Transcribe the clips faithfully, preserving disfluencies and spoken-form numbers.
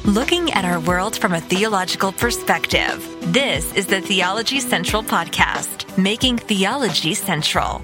Looking at our world from a theological perspective. This is the Theology Central Podcast, making theology central.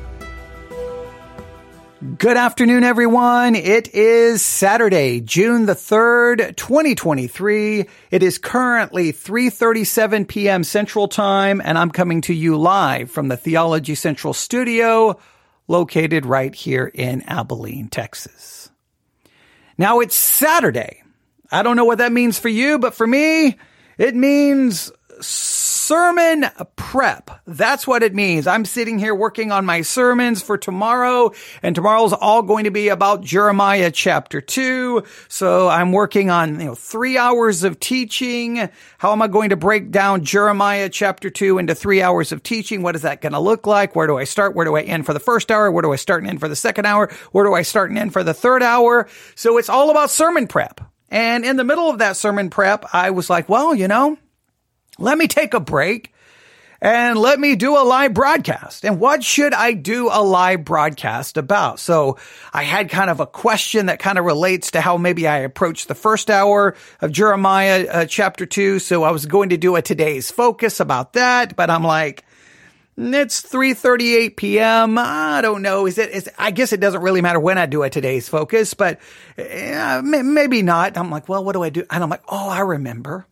Good afternoon, everyone. It is Saturday, June the third, twenty twenty-three. It is currently three thirty-seven p.m. Central Time, and I'm coming to you live from the Theology Central studio, located right here in Abilene, Texas. Now, it's Saturday. I don't know what that means for you, but for me, it means sermon prep. That's what it means. I'm sitting here working on my sermons for tomorrow, and tomorrow's all going to be about Jeremiah chapter two. So I'm working on, you know, three hours of teaching. How am I going to break down Jeremiah chapter two into three hours of teaching? What is that going to look like? Where do I start? Where do I end for the first hour? Where do I start and end for the second hour? Where do I start and end for the third hour? So it's all about sermon prep. And in the middle of that sermon prep, I was like, well, you know, let me take a break and let me do a live broadcast. And what should I do a live broadcast about? So I had kind of a question that kind of relates to how maybe I approached the first hour of Jeremiah uh, chapter two. So I was going to do a today's focus about that, but I'm like, it's three thirty-eight p.m. I don't know. Is it, is, I guess it doesn't really matter when I do a today's focus, but uh, maybe not. I'm like, well, what do I do? And I'm like, oh, I remember.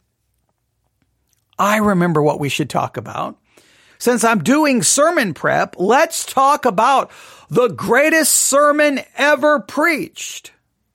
I remember what we should talk about. Since I'm doing sermon prep, let's talk about the greatest sermon ever preached.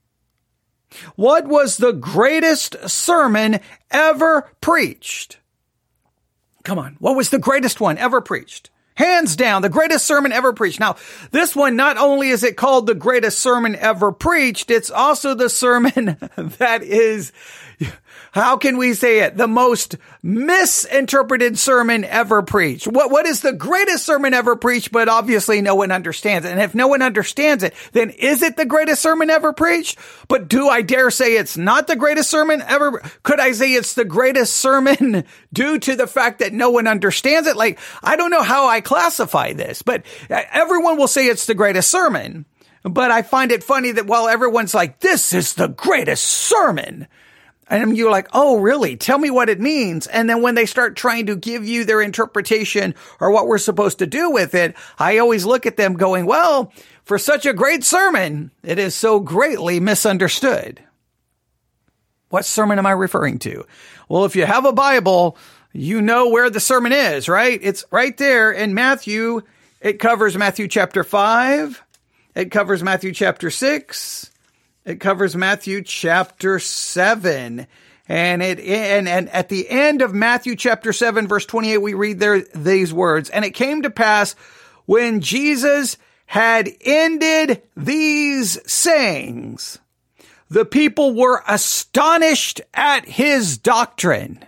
What was the greatest sermon ever preached? Come on. What was the greatest one ever preached? Hands down, the greatest sermon ever preached. Now, this one, not only is it called the greatest sermon ever preached, it's also the sermon that is, how can we say it? The most misinterpreted sermon ever preached. What, what is the greatest sermon ever preached? But obviously no one understands it. And if no one understands it, then is it the greatest sermon ever preached? But do I dare say it's not the greatest sermon ever? Could I say it's the greatest sermon due to the fact that no one understands it? Like, I don't know how I classify this, but everyone will say it's the greatest sermon. But I find it funny that while everyone's like, this is the greatest sermon, and you're like, oh, really? Tell me what it means. And then when they start trying to give you their interpretation or what we're supposed to do with it, I always look at them going, well, for such a great sermon, it is so greatly misunderstood. What sermon am I referring to? Well, if you have a Bible, you know where the sermon is, right? It's right there in Matthew. It covers Matthew chapter five. It covers Matthew chapter six. It covers Matthew chapter seven. And it, and, and at the end of Matthew chapter seven, verse twenty-eight, we read there these words. And it came to pass when Jesus had ended these sayings, the people were astonished at his doctrine.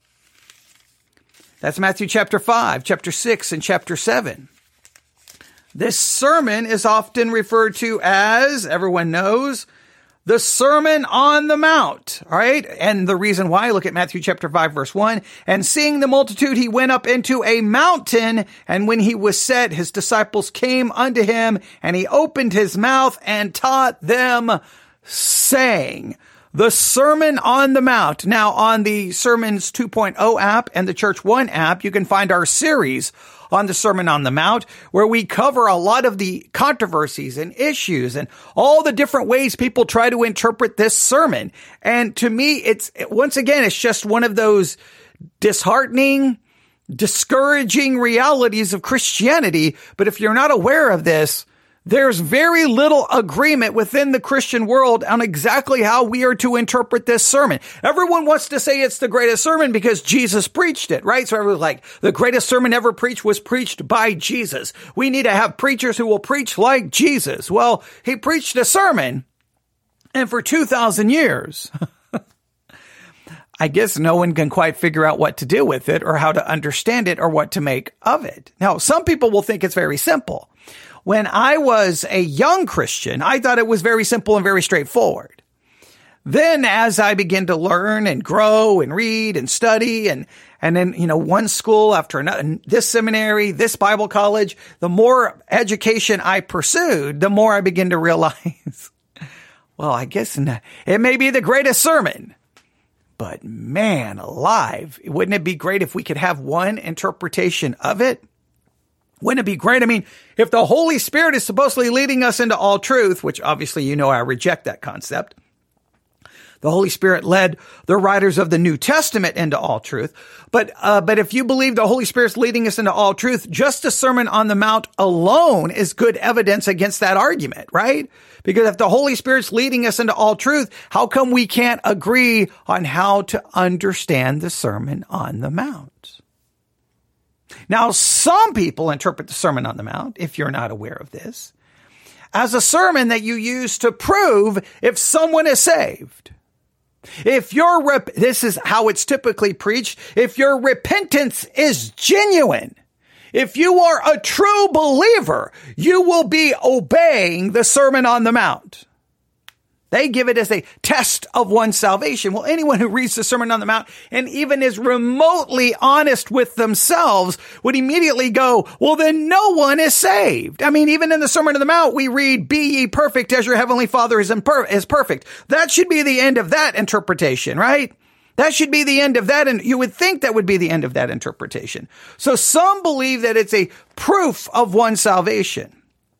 That's Matthew chapter five, chapter six, and chapter seven. This sermon is often referred to as, everyone knows, the Sermon on the Mount, all right? And the reason why, look at Matthew chapter five, verse one. And seeing the multitude, he went up into a mountain, and when he was set, his disciples came unto him, and he opened his mouth and taught them, saying, the Sermon on the Mount. Now, on the Sermons two point oh app and the Church One app, you can find our series on the Sermon on the Mount, where we cover a lot of the controversies and issues and all the different ways people try to interpret this sermon. And to me, it's, once again, it's just one of those disheartening, discouraging realities of Christianity. But if you're not aware of this, there's very little agreement within the Christian world on exactly how we are to interpret this sermon. Everyone wants to say it's the greatest sermon because Jesus preached it, right? So everyone's like, the greatest sermon ever preached was preached by Jesus. We need to have preachers who will preach like Jesus. Well, he preached a sermon, and for two thousand years, I guess no one can quite figure out what to do with it or how to understand it or what to make of it. Now, some people will think it's very simple. When I was a young Christian, I thought it was very simple and very straightforward. Then as I began to learn and grow and read and study and, and then, you know, one school after another, this seminary, this Bible college, the more education I pursued, the more I began to realize, well, I guess it may be the greatest sermon, But man alive, wouldn't it be great if we could have one interpretation of it? Wouldn't it be great? I mean, if the Holy Spirit is supposedly leading us into all truth, which obviously you know I reject that concept. The Holy Spirit led the writers of the New Testament into all truth. But, uh, but if you believe the Holy Spirit's leading us into all truth, just the Sermon on the Mount alone is good evidence against that argument, right? Because if the Holy Spirit's leading us into all truth, how come we can't agree on how to understand the Sermon on the Mount? Now, some people interpret the Sermon on the Mount, if you're not aware of this, as a sermon that you use to prove if someone is saved. If your rep- this is how it's typically preached. If your repentance is genuine, if you are a true believer, you will be obeying the Sermon on the Mount. They give it as a test of one's salvation. Well, anyone who reads the Sermon on the Mount and even is remotely honest with themselves would immediately go, well, then no one is saved. I mean, even in the Sermon on the Mount, we read, be ye perfect as your heavenly Father is, imper- is perfect. That should be the end of that interpretation, right? That should be the end of that. And you would think that would be the end of that interpretation. So some believe that it's a proof of one's salvation.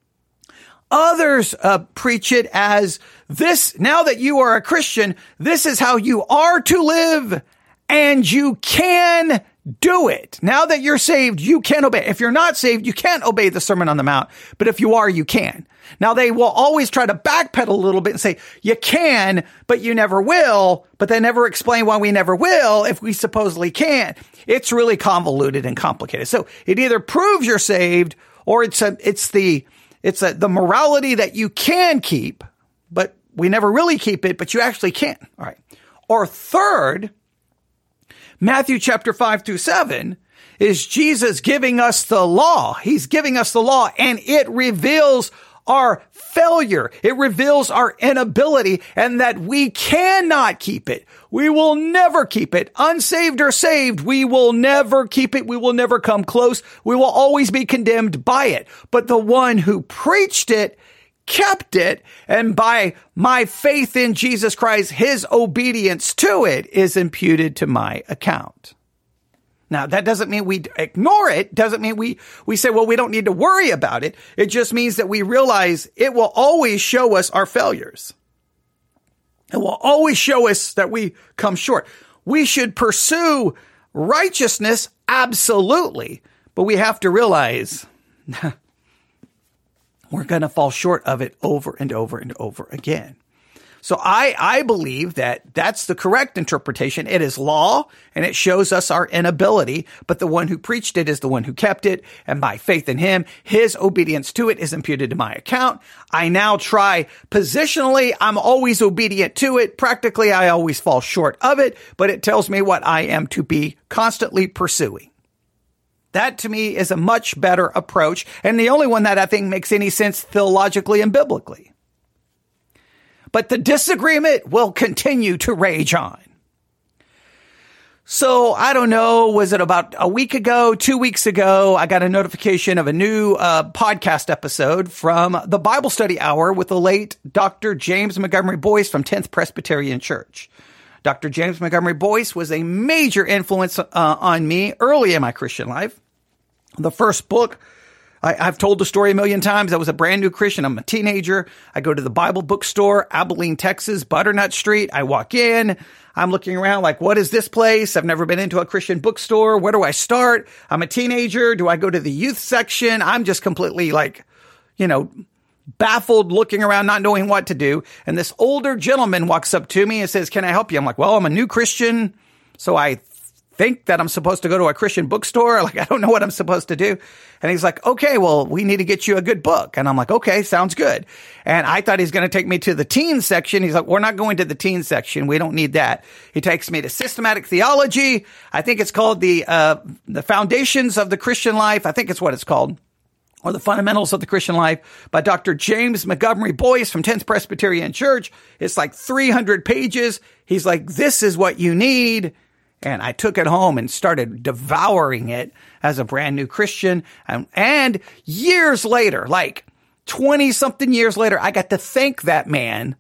Others uh, preach it as this, now that you are a Christian, this is how you are to live, and you can do it. Now that you're saved, you can obey. If you're not saved, you can't obey the Sermon on the Mount, but if you are, you can. Now, they will always try to backpedal a little bit and say, you can, but you never will, but they never explain why we never will if we supposedly can. It's really convoluted and complicated. So it either proves you're saved, or it's a, it's the It's a, the morality that you can keep, but we never really keep it, but you actually can. All right. Or third, Matthew chapter five through seven is Jesus giving us the law. He's giving us the law, and it reveals our failure. It reveals our inability, and that we cannot keep it. We will never keep it. Unsaved or saved, we will never keep it. We will never come close. We will always be condemned by it. But the one who preached it kept it, and by my faith in Jesus Christ, his obedience to it is imputed to my account. Now, that doesn't mean we ignore it. Doesn't mean we, we say, well, we don't need to worry about it. It just means that we realize it will always show us our failures. It will always show us that we come short. We should pursue righteousness, absolutely. But we have to realize we're going to fall short of it over and over and over again. So I, I believe that that's the correct interpretation. It is law, and it shows us our inability, but the one who preached it is the one who kept it, and by faith in him, his obedience to it is imputed to my account. I now try positionally. I'm always obedient to it. Practically, I always fall short of it, but it tells me what I am to be constantly pursuing. That to me is a much better approach, and the only one that I think makes any sense theologically and biblically. But the disagreement will continue to rage on. So I don't know, was it about a week ago, two weeks ago, I got a notification of a new uh, podcast episode from the Bible Study Hour with the late Doctor James Montgomery Boyce from tenth Presbyterian Church. Doctor James Montgomery Boyce was a major influence uh, on me early in my Christian life. The first book, I, I've told the story a million times. I was a brand new Christian. I'm a teenager. I go to the Bible bookstore, Abilene, Texas, Butternut Street. I walk in. I'm looking around like, what is this place? I've never been into a Christian bookstore. Where do I start? I'm a teenager. Do I go to the youth section? I'm just completely like, you know, baffled, looking around, not knowing what to do. And this older gentleman walks up to me and says, can I help you? I'm like, well, I'm a new Christian, so I think that I'm supposed to go to a Christian bookstore. Like, I don't know what I'm supposed to do. And he's like, okay, well, we need to get you a good book. And I'm like, okay, sounds good. And I thought he's going to take me to the teen section. He's like, we're not going to the teen section. We don't need that. He takes me to systematic theology. I think it's called the, uh, the Foundations of the Christian Life. I think it's what it's called. Or the Fundamentals of the Christian Life by Doctor James Montgomery Boyce from tenth Presbyterian Church. It's like three hundred pages. He's like, this is what you need. And I took it home and started devouring it as a brand new Christian. And, and years later, like twenty something years later, I got to thank that man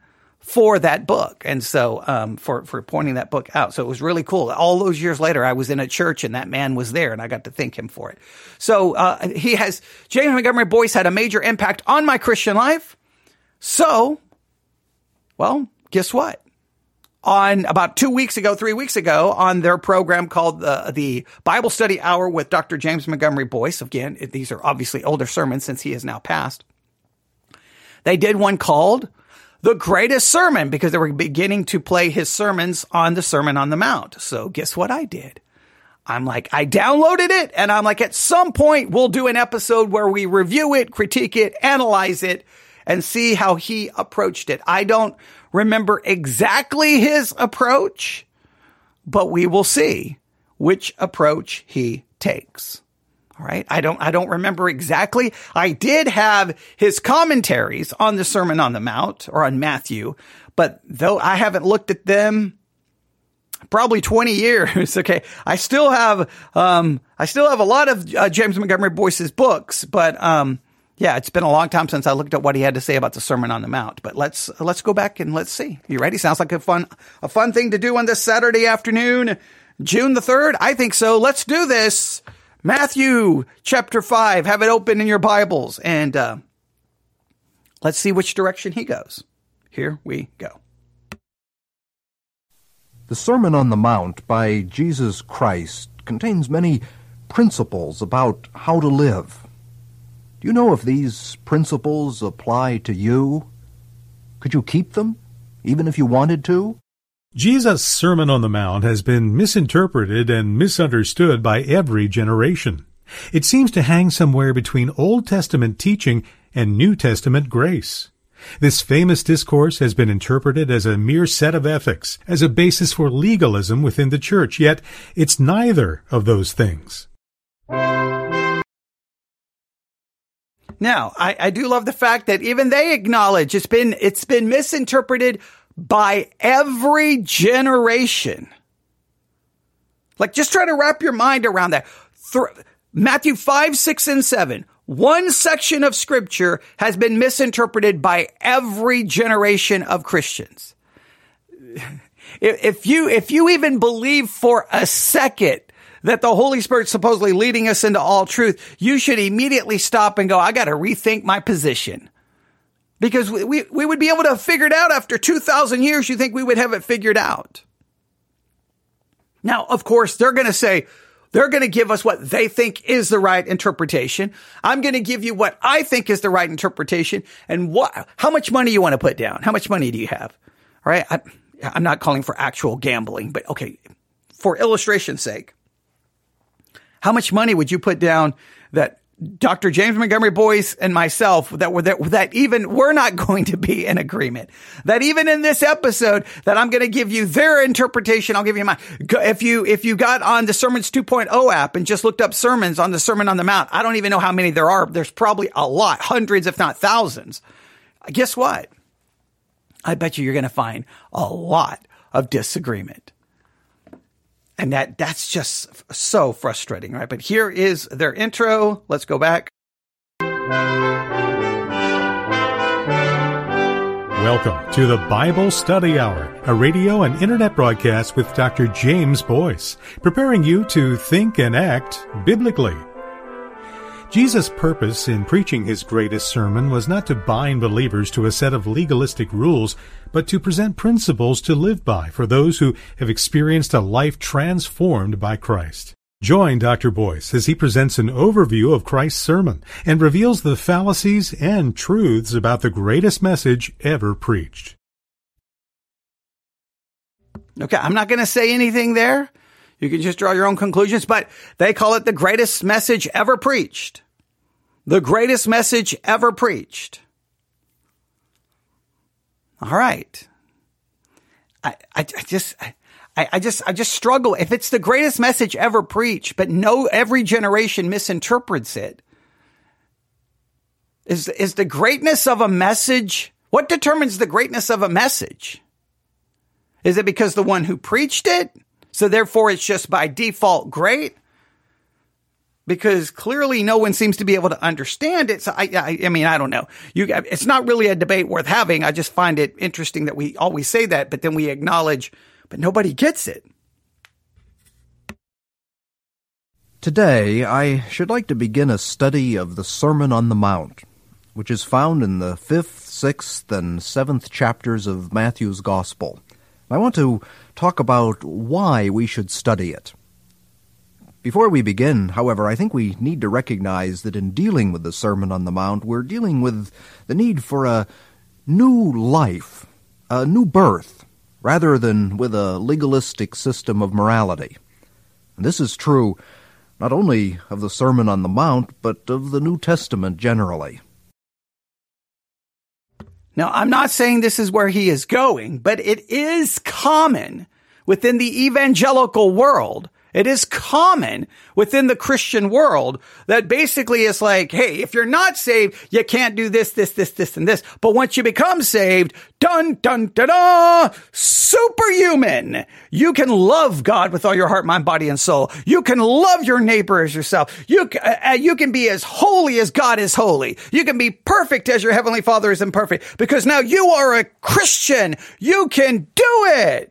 for that book. And so, um, for, for pointing that book out. So it was really cool. All those years later, I was in a church and that man was there and I got to thank him for it. So, uh, he has, James Montgomery Boice had a major impact on my Christian life. So, well, guess what? On about two weeks ago, three weeks ago, on their program called the, the Bible Study Hour with Doctor James Montgomery Boice. Again, these are obviously older sermons since he has now passed. They did one called The Greatest Sermon because they were beginning to play his sermons on the Sermon on the Mount. So guess what I did? I'm like, I downloaded it and I'm like, at some point we'll do an episode where we review it, critique it, analyze it, and see how he approached it. I don't remember exactly his approach, but we will see which approach he takes. All right. I don't, I don't remember exactly. I did have his commentaries on the Sermon on the Mount or on Matthew, but though I haven't looked at them probably twenty years. Okay. I still have, um, I still have a lot of uh, James Montgomery Boice's books, but, um, yeah, it's been a long time since I looked at what he had to say about the Sermon on the Mount, but let's, let's go back and let's see. You ready? Sounds like a fun, a fun thing to do on this Saturday afternoon, June the third. I think so. Let's do this. Matthew chapter five, have it open in your Bibles and, uh, let's see which direction he goes. Here we go. The Sermon on the Mount by Jesus Christ contains many principles about how to live. Do you know if these principles apply to you? Could you keep them, even if you wanted to? Jesus' Sermon on the Mount has been misinterpreted and misunderstood by every generation. It seems to hang somewhere between Old Testament teaching and New Testament grace. This famous discourse has been interpreted as a mere set of ethics, as a basis for legalism within the church, yet it's neither of those things. Now, I, I do love the fact that even they acknowledge it's been, it's been misinterpreted by every generation. Like, just try to wrap your mind around that. Th- Matthew five, six, and seven. One section of scripture has been misinterpreted by every generation of Christians. If you, if you even believe for a second that the Holy Spirit's supposedly leading us into all truth, you should immediately stop and go, I got to rethink my position. Because we, we, we would be able to have figured out after two thousand years, you think we would have it figured out. Now, of course, they're going to say, they're going to give us what they think is the right interpretation. I'm going to give you what I think is the right interpretation. And what, how much money you want to put down? How much money do you have? All right. I, I'm not calling for actual gambling, but okay, for illustration's sake, how much money would you put down that Doctor James Montgomery Boice and myself that were that, that even we're not going to be in agreement, that even in this episode that I'm going to give you their interpretation. I'll give you mine. If you, if you got on the Sermons two point oh app and just looked up sermons on the Sermon on the Mount, I don't even know how many there are. There's probably a lot, hundreds, if not thousands. Guess what? I bet you you're going to find a lot of disagreement. And that, that's just so frustrating, right? But here is their intro. Let's go back. Welcome to the Bible Study Hour, a radio and internet broadcast with Doctor James Boice, preparing you to think and act biblically. Jesus' purpose in preaching his greatest sermon was not to bind believers to a set of legalistic rules, but to present principles to live by for those who have experienced a life transformed by Christ. Join Doctor Boice as he presents an overview of Christ's sermon and reveals the fallacies and truths about the greatest message ever preached. Okay, I'm not going to say anything there. You can just draw your own conclusions, but they call it the greatest message ever preached. The greatest message ever preached. All right. I, I, I just, I, I just, I just struggle. If it's the greatest message ever preached, but no, every generation misinterprets it. Is, is the greatness of a message, what determines the greatness of a message? Is it because the one who preached it? So therefore it's just by default great? because clearly no one seems to be able to understand it. So I, I, I mean, I don't know. You, it's not really a debate worth having. I just find it interesting that we always say that, but then we acknowledge, but nobody gets it. Today, I should like to begin a study of the Sermon on the Mount, which is found in the fifth, sixth, and seventh chapters of Matthew's Gospel. I want to talk about why we should study it. Before we begin, however, I think we need to recognize that in dealing with the Sermon on the Mount, we're dealing with the need for a new life, a new birth, rather than with a legalistic system of morality. And this is true not only of the Sermon on the Mount, but of the New Testament generally. Now, I'm not saying this is where he is going, but it is common within the evangelical world. It is common within the Christian world that basically is like, hey, if you're not saved, you can't do this, this, this, this, and this. But once you become saved, dun, dun, da, da, superhuman. You can love God with all your heart, mind, body, and soul. You can love your neighbor as yourself. You, uh, you can be as holy as God is holy. You can be perfect as your heavenly Father is imperfect, because now you are a Christian. You can do it.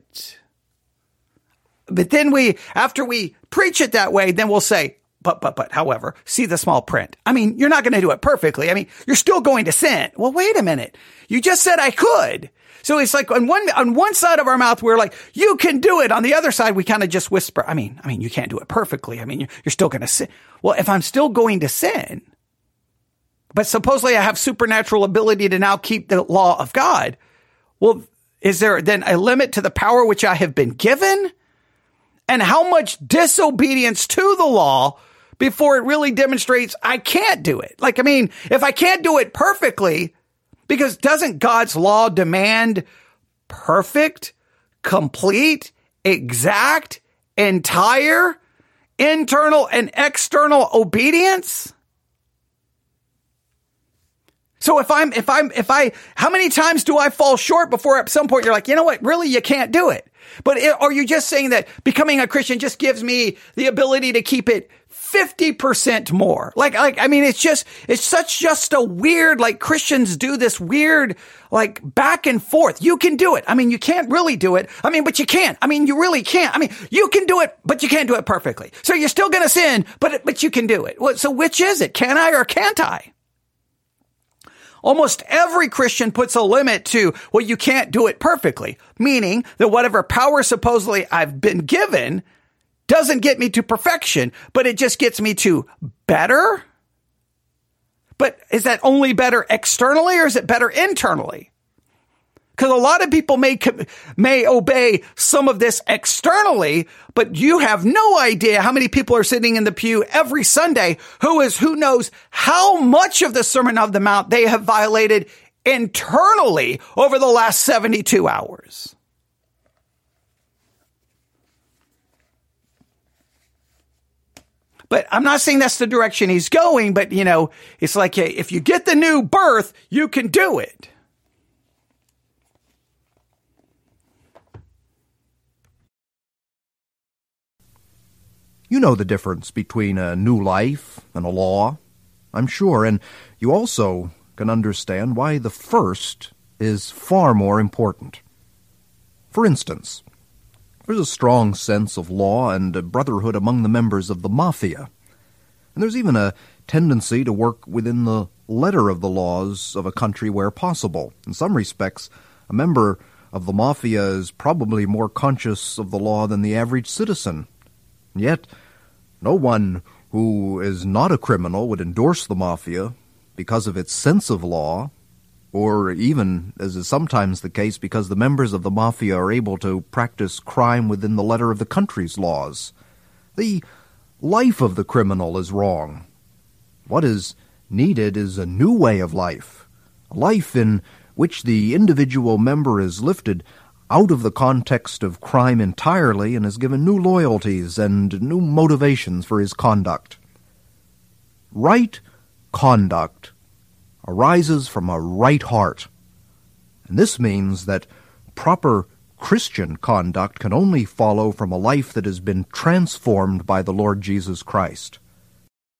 But then we, after we preach it that way, then we'll say, but, but, but, however, see the small print. I mean, you're not going to do it perfectly. I mean, you're still going to sin. Well, wait a minute. You just said I could. So it's like on one, on one side of our mouth, we're like, you can do it. On the other side, we kind of just whisper. I mean, I mean, you can't do it perfectly. I mean, you're, you're still going to sin. Well, if I'm still going to sin, but supposedly I have supernatural ability to now keep the law of God. Well, is there then a limit to the power which I have been given? And how much disobedience to the law before it really demonstrates I can't do it? Like, I mean, if I can't do it perfectly, because doesn't God's law demand perfect, complete, exact, entire, internal and external obedience? So if I'm, if I'm, if I, how many times do I fall short before at some point you're like, you know what, really, you can't do it? But it, are you just saying that becoming a Christian just gives me the ability to keep it fifty percent more? Like, like, I mean, it's just, it's such just a weird, like Christians do this weird, like back and forth. You can do it. I mean, you can't really do it. I mean, but you can't. I mean, you really can't. I mean, you can do it, but you can't do it perfectly. So you're still going to sin, but, but you can do it. Well, so which is it? Can I or can't I? Almost every Christian puts a limit to, well, you can't do it perfectly, meaning that whatever power supposedly I've been given doesn't get me to perfection, but it just gets me to better. But is that only better externally or is it better internally? Because a lot of people may may obey some of this externally, but you have no idea how many people are sitting in the pew every Sunday who is who knows how much of the Sermon on the Mount they have violated internally over the last seventy-two hours. But I'm not saying that's the direction he's going, but, you know, it's like, hey, if you get the new birth, you can do it. You know the difference between a new life and a law, I'm sure, and you also can understand why the first is far more important. For instance, there's a strong sense of law and brotherhood among the members of the mafia, and there's even a tendency to work within the letter of the laws of a country where possible. In some respects, a member of the mafia is probably more conscious of the law than the average citizen. And yet, no one who is not a criminal would endorse the mafia because of its sense of law, or even, as is sometimes the case, because the members of the mafia are able to practice crime within the letter of the country's laws. The life of the criminal is wrong. What is needed is a new way of life, a life in which the individual member is lifted out of the context of crime entirely and is given new loyalties and new motivations for his conduct. Right conduct arises from a right heart, and this means that proper Christian conduct can only follow from a life that has been transformed by the Lord Jesus Christ.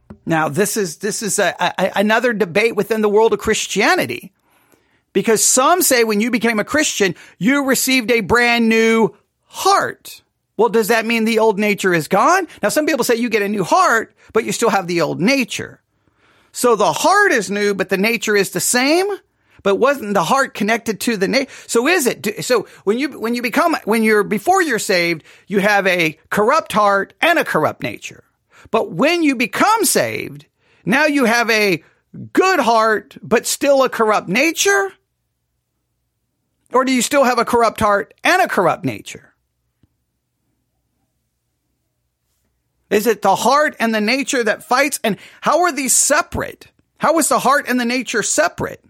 Now, this is this is a, a, another debate within the world of Christianity, because some say when you became a Christian, you received a brand new heart. Well, does that mean the old nature is gone? Now, some people say you get a new heart, but you still have the old nature. So the heart is new, but the nature is the same. But wasn't the heart connected to the nature? So is it? So when you when you become when you're before you're saved, you have a corrupt heart and a corrupt nature. But when you become saved, now you have a good heart, but still a corrupt nature? Or do you still have a corrupt heart and a corrupt nature? Is it the heart and the nature that fights? And how are these separate? How is the heart and the nature separate?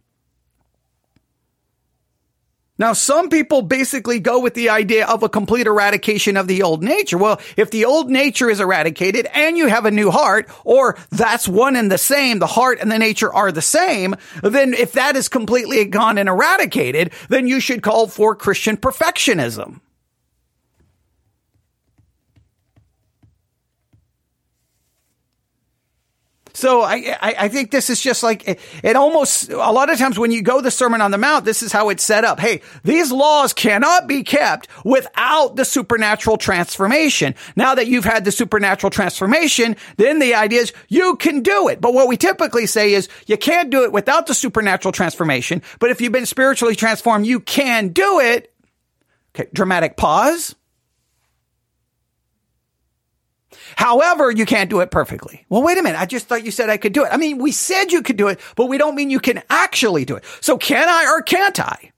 Now, some people basically go with the idea of a complete eradication of the old nature. Well, if the old nature is eradicated and you have a new heart, or that's one and the same, the heart and the nature are the same, then if that is completely gone and eradicated, then you should call for Christian perfectionism. So I, I, I think this is just like, it, it almost, a lot of times when you go the Sermon on the Mount, this is how it's set up. Hey, these laws cannot be kept without the supernatural transformation. Now that you've had the supernatural transformation, then the idea is you can do it. But what we typically say is you can't do it without the supernatural transformation. But if you've been spiritually transformed, you can do it. Okay, dramatic pause. However, you can't do it perfectly. Well, wait a minute. I just thought you said I could do it. I mean, we said you could do it, but we don't mean you can actually do it. So can I or can't I?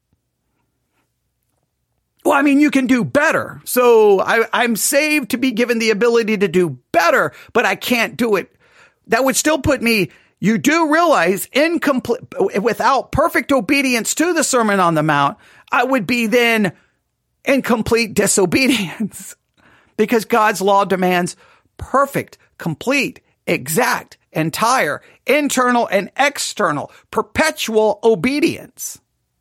Well, I mean, you can do better. So I, I'm saved to be given the ability to do better, but I can't do it. That would still put me, you do realize, incomplete, without perfect obedience to the Sermon on the Mount, I would be then in complete disobedience, because God's law demands perfect, complete, exact, entire, internal and external, perpetual obedience.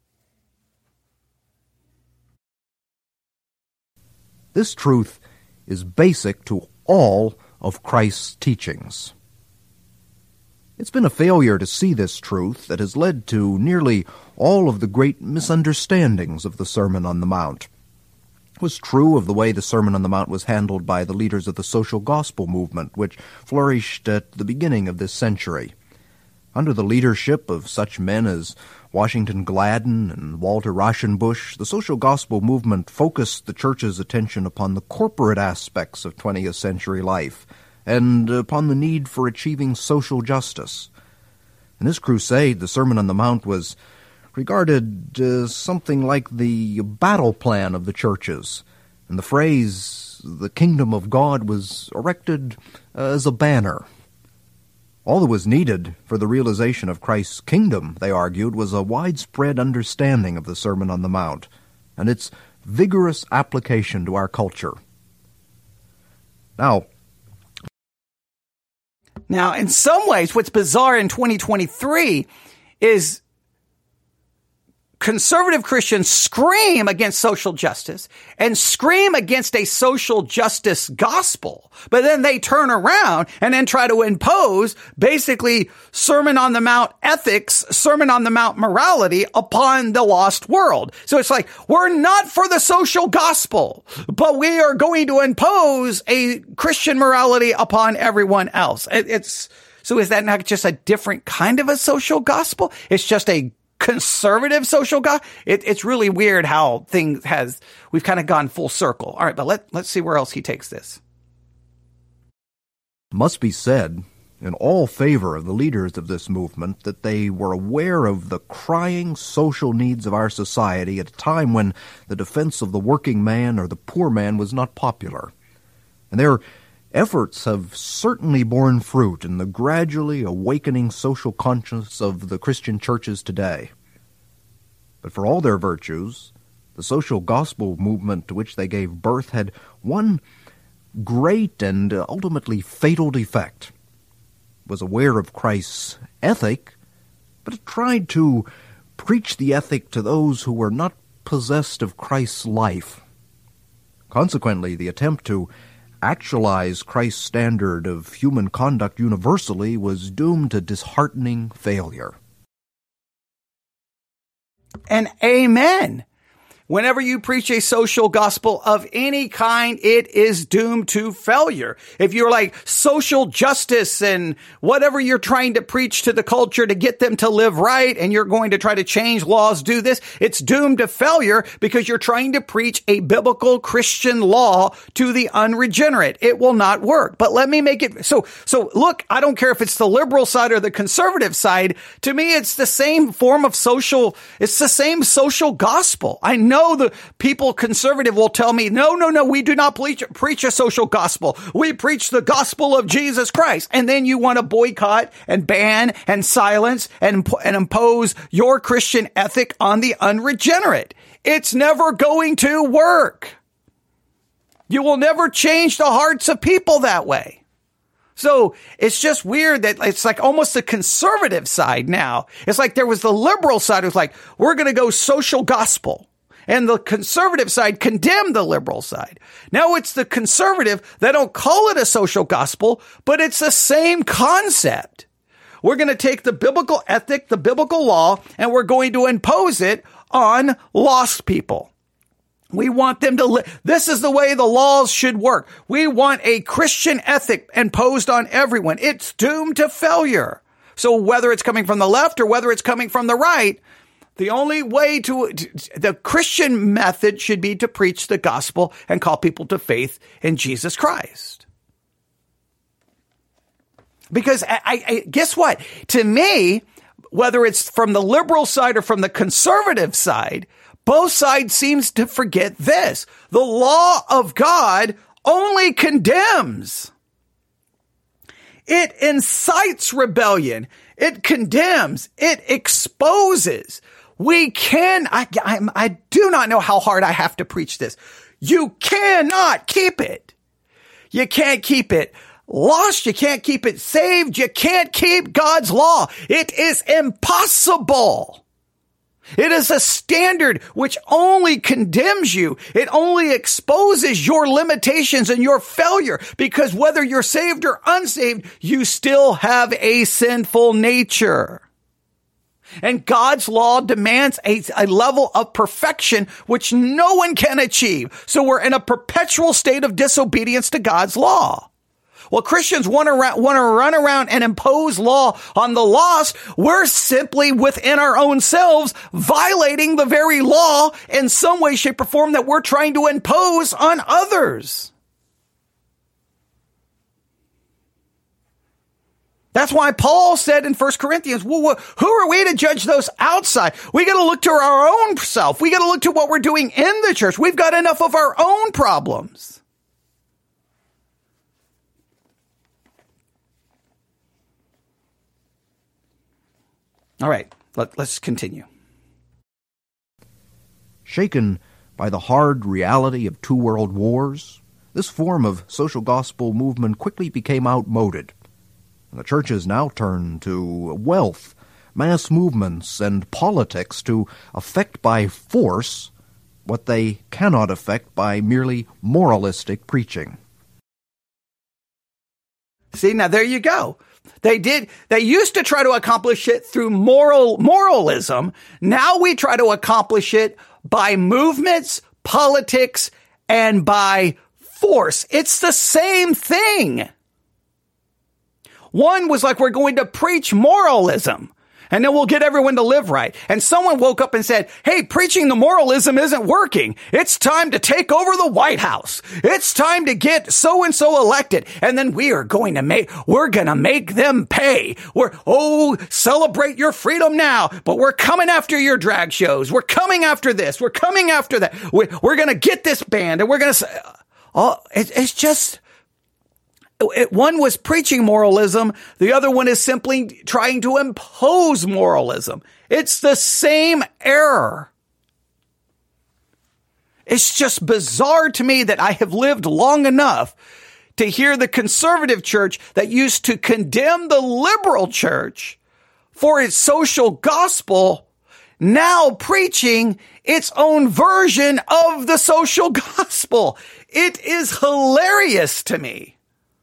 This truth is basic to all of Christ's teachings. It's been a failure to see this truth that has led to nearly all of the great misunderstandings of the Sermon on the Mount. Was true of the way the Sermon on the Mount was handled by the leaders of the social gospel movement, which flourished at the beginning of this century. Under the leadership of such men as Washington Gladden and Walter Rauschenbusch, the social gospel movement focused the church's attention upon the corporate aspects of twentieth century life and upon the need for achieving social justice. In this crusade, the Sermon on the Mount was regarded as something like the battle plan of the churches, and the phrase, the kingdom of God, was erected as a banner. All that was needed for the realization of Christ's kingdom, they argued, was a widespread understanding of the Sermon on the Mount and its vigorous application to our culture. Now, Now, in some ways, what's bizarre in twenty twenty-three is conservative Christians scream against social justice and scream against a social justice gospel, but then they turn around and then try to impose basically Sermon on the Mount ethics, Sermon on the Mount morality upon the lost world. So it's like, we're not for the social gospel, but we are going to impose a Christian morality upon everyone else. It's, so is that not just a different kind of a social gospel? It's just a conservative social God. It, it's really weird how things has, we've kind of gone full circle. All right, but let, let's see where else he takes this. Must be said, in all favor of the leaders of this movement, that they were aware of the crying social needs of our society at a time when the defense of the working man or the poor man was not popular. And their efforts have certainly borne fruit in the gradually awakening social conscience of the Christian churches today. But for all their virtues, the social gospel movement to which they gave birth had one great and ultimately fatal defect. It was aware of Christ's ethic, but it tried to preach the ethic to those who were not possessed of Christ's life. Consequently, the attempt to actualize Christ's standard of human conduct universally was doomed to disheartening failure. And amen. Whenever you preach a social gospel of any kind, it is doomed to failure. If you're like social justice and whatever you're trying to preach to the culture to get them to live right, and you're going to try to change laws, do this, it's doomed to failure because you're trying to preach a biblical Christian law to the unregenerate. It will not work. But let me make it so. So look, I don't care if it's the liberal side or the conservative side. To me, it's the same form of social. It's the same social gospel. I know the people conservative will tell me, no, no, no, we do not preach, preach a social gospel. We preach the gospel of Jesus Christ. And then you want to boycott and ban and silence and, and impose your Christian ethic on the unregenerate. It's never going to work. You will never change the hearts of people that way. So it's just weird that it's like almost the conservative side now. It's like there was the liberal side who's like, we're going to go social gospel. And the conservative side condemned the liberal side. Now it's the conservative that don't call it a social gospel, but it's the same concept. We're going to take the biblical ethic, the biblical law, and we're going to impose it on lost people. We want them to live. This is the way the laws should work. We want a Christian ethic imposed on everyone. It's doomed to failure. So whether it's coming from the left or whether it's coming from the right, the only way to, the Christian method should be to preach the gospel and call people to faith in Jesus Christ. Because I, I guess what? To me, whether it's from the liberal side or from the conservative side, both sides seems to forget this. The law of God only condemns. It incites rebellion. It condemns. It exposes. We can, I, I, I do not know how hard I have to preach this. You cannot keep it. You can't keep it lost. You can't keep it saved. You can't keep God's law. It is impossible. It is a standard which only condemns you. It only exposes your limitations and your failure, because whether you're saved or unsaved, you still have a sinful nature. And God's law demands a, a level of perfection which no one can achieve. So we're in a perpetual state of disobedience to God's law. Well, Christians want to, want to run around and impose law on the lost. We're simply within our own selves violating the very law in some way, shape, or form that we're trying to impose on others. That's why Paul said in First Corinthians, well, who are we to judge those outside? We got to look to our own self. We got to look to what we're doing in the church. We've got enough of our own problems. All right, let, let's continue. Shaken by the hard reality of two world wars, this form of social gospel movement quickly became outmoded. The churches now turn to wealth, mass movements, and politics to affect by force what they cannot affect by merely moralistic preaching. See, now there you go. They did, they used to try to accomplish it through moral, moralism. Now we try to accomplish it by movements, politics, and by force. It's the same thing. One was like, we're going to preach moralism, and then we'll get everyone to live right. And someone woke up and said, hey, preaching the moralism isn't working. It's time to take over the White House. It's time to get so-and-so elected. And then we are going to make, we're going to make them pay. We're, oh, celebrate your freedom now, but we're coming after your drag shows. We're coming after this. We're coming after that. We're, we're going to get this band, and we're going to say, oh, it, it's just... One was preaching moralism. The other one is simply trying to impose moralism. It's the same error. It's just bizarre to me that I have lived long enough to hear the conservative church that used to condemn the liberal church for its social gospel now preaching its own version of the social gospel. It is hilarious to me.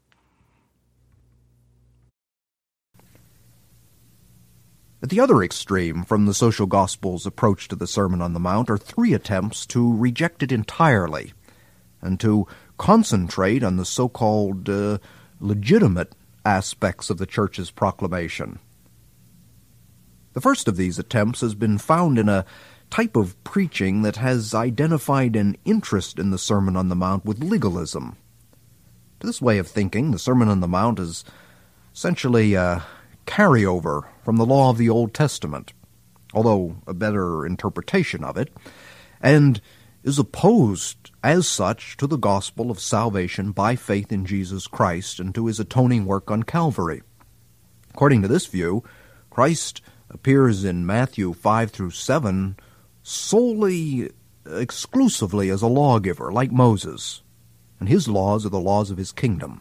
At the other extreme from the social gospel's approach to the Sermon on the Mount are three attempts to reject it entirely and to concentrate on the so-called uh, legitimate aspects of the Church's proclamation. The first of these attempts has been found in a type of preaching that has identified an interest in the Sermon on the Mount with legalism. To this way of thinking, the Sermon on the Mount is essentially a carryover from the law of the Old Testament, although a better interpretation of it, and is opposed as such to the gospel of salvation by faith in Jesus Christ and to his atoning work on Calvary. According to this view, Christ appears in Matthew five through seven solely, exclusively as a lawgiver, like Moses, and his laws are the laws of his kingdom.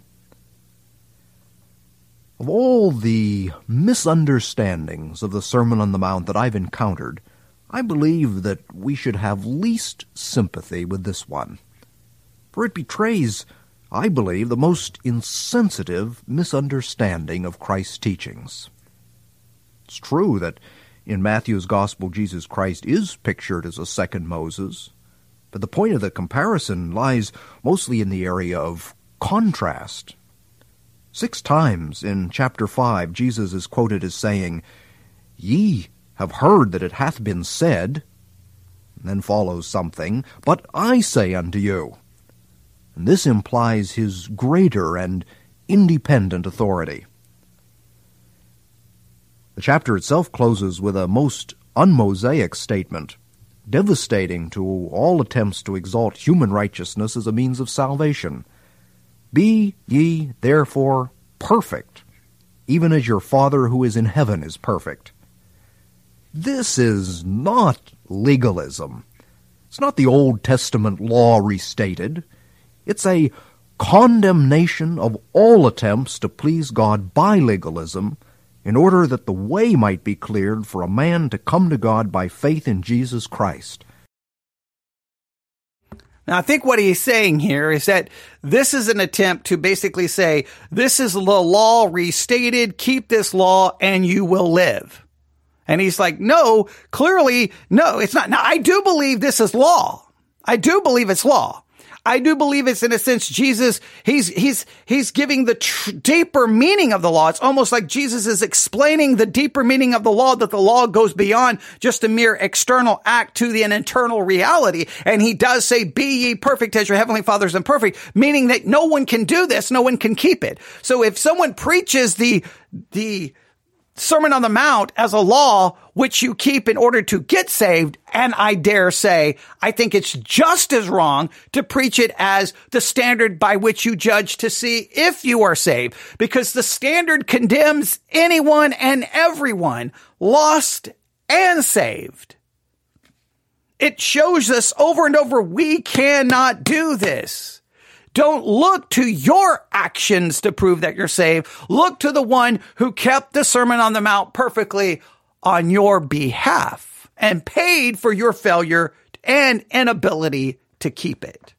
Of all the misunderstandings of the Sermon on the Mount that I've encountered, I believe that we should have least sympathy with this one, for it betrays, I believe, the most insensitive misunderstanding of Christ's teachings. It's true that in Matthew's Gospel Jesus Christ is pictured as a second Moses, but the point of the comparison lies mostly in the area of contrast. Six times in chapter five, Jesus is quoted as saying, "Ye have heard that it hath been said," and then follows something, "but I say unto you." And this implies his greater and independent authority. The chapter itself closes with a most un-Mosaic statement, devastating to all attempts to exalt human righteousness as a means of salvation. "Be ye therefore perfect, even as your Father who is in heaven is perfect." This is not legalism. It's not the Old Testament law restated. It's a condemnation of all attempts to please God by legalism in order that the way might be cleared for a man to come to God by faith in Jesus Christ. Now, I think what he's saying here is that this is an attempt to basically say, this is the law restated, keep this law, and you will live. And he's like, no, clearly, no, it's not. Now, I do believe this is law. I do believe it's law. I do believe it's, in a sense, Jesus, he's, he's, he's giving the tr- deeper meaning of the law. It's almost like Jesus is explaining the deeper meaning of the law, that the law goes beyond just a mere external act to the, an internal reality. And he does say, "Be ye perfect as your heavenly Father is perfect," meaning that no one can do this. No one can keep it. So if someone preaches the, the, Sermon on the Mount as a law which you keep in order to get saved, and I dare say, I think it's just as wrong to preach it as the standard by which you judge to see if you are saved, because the standard condemns anyone and everyone, lost and saved. It shows us over and over, we cannot do this. Don't look to your actions to prove that you're saved. Look to the one who kept the Sermon on the Mount perfectly on your behalf and paid for your failure and inability to keep it.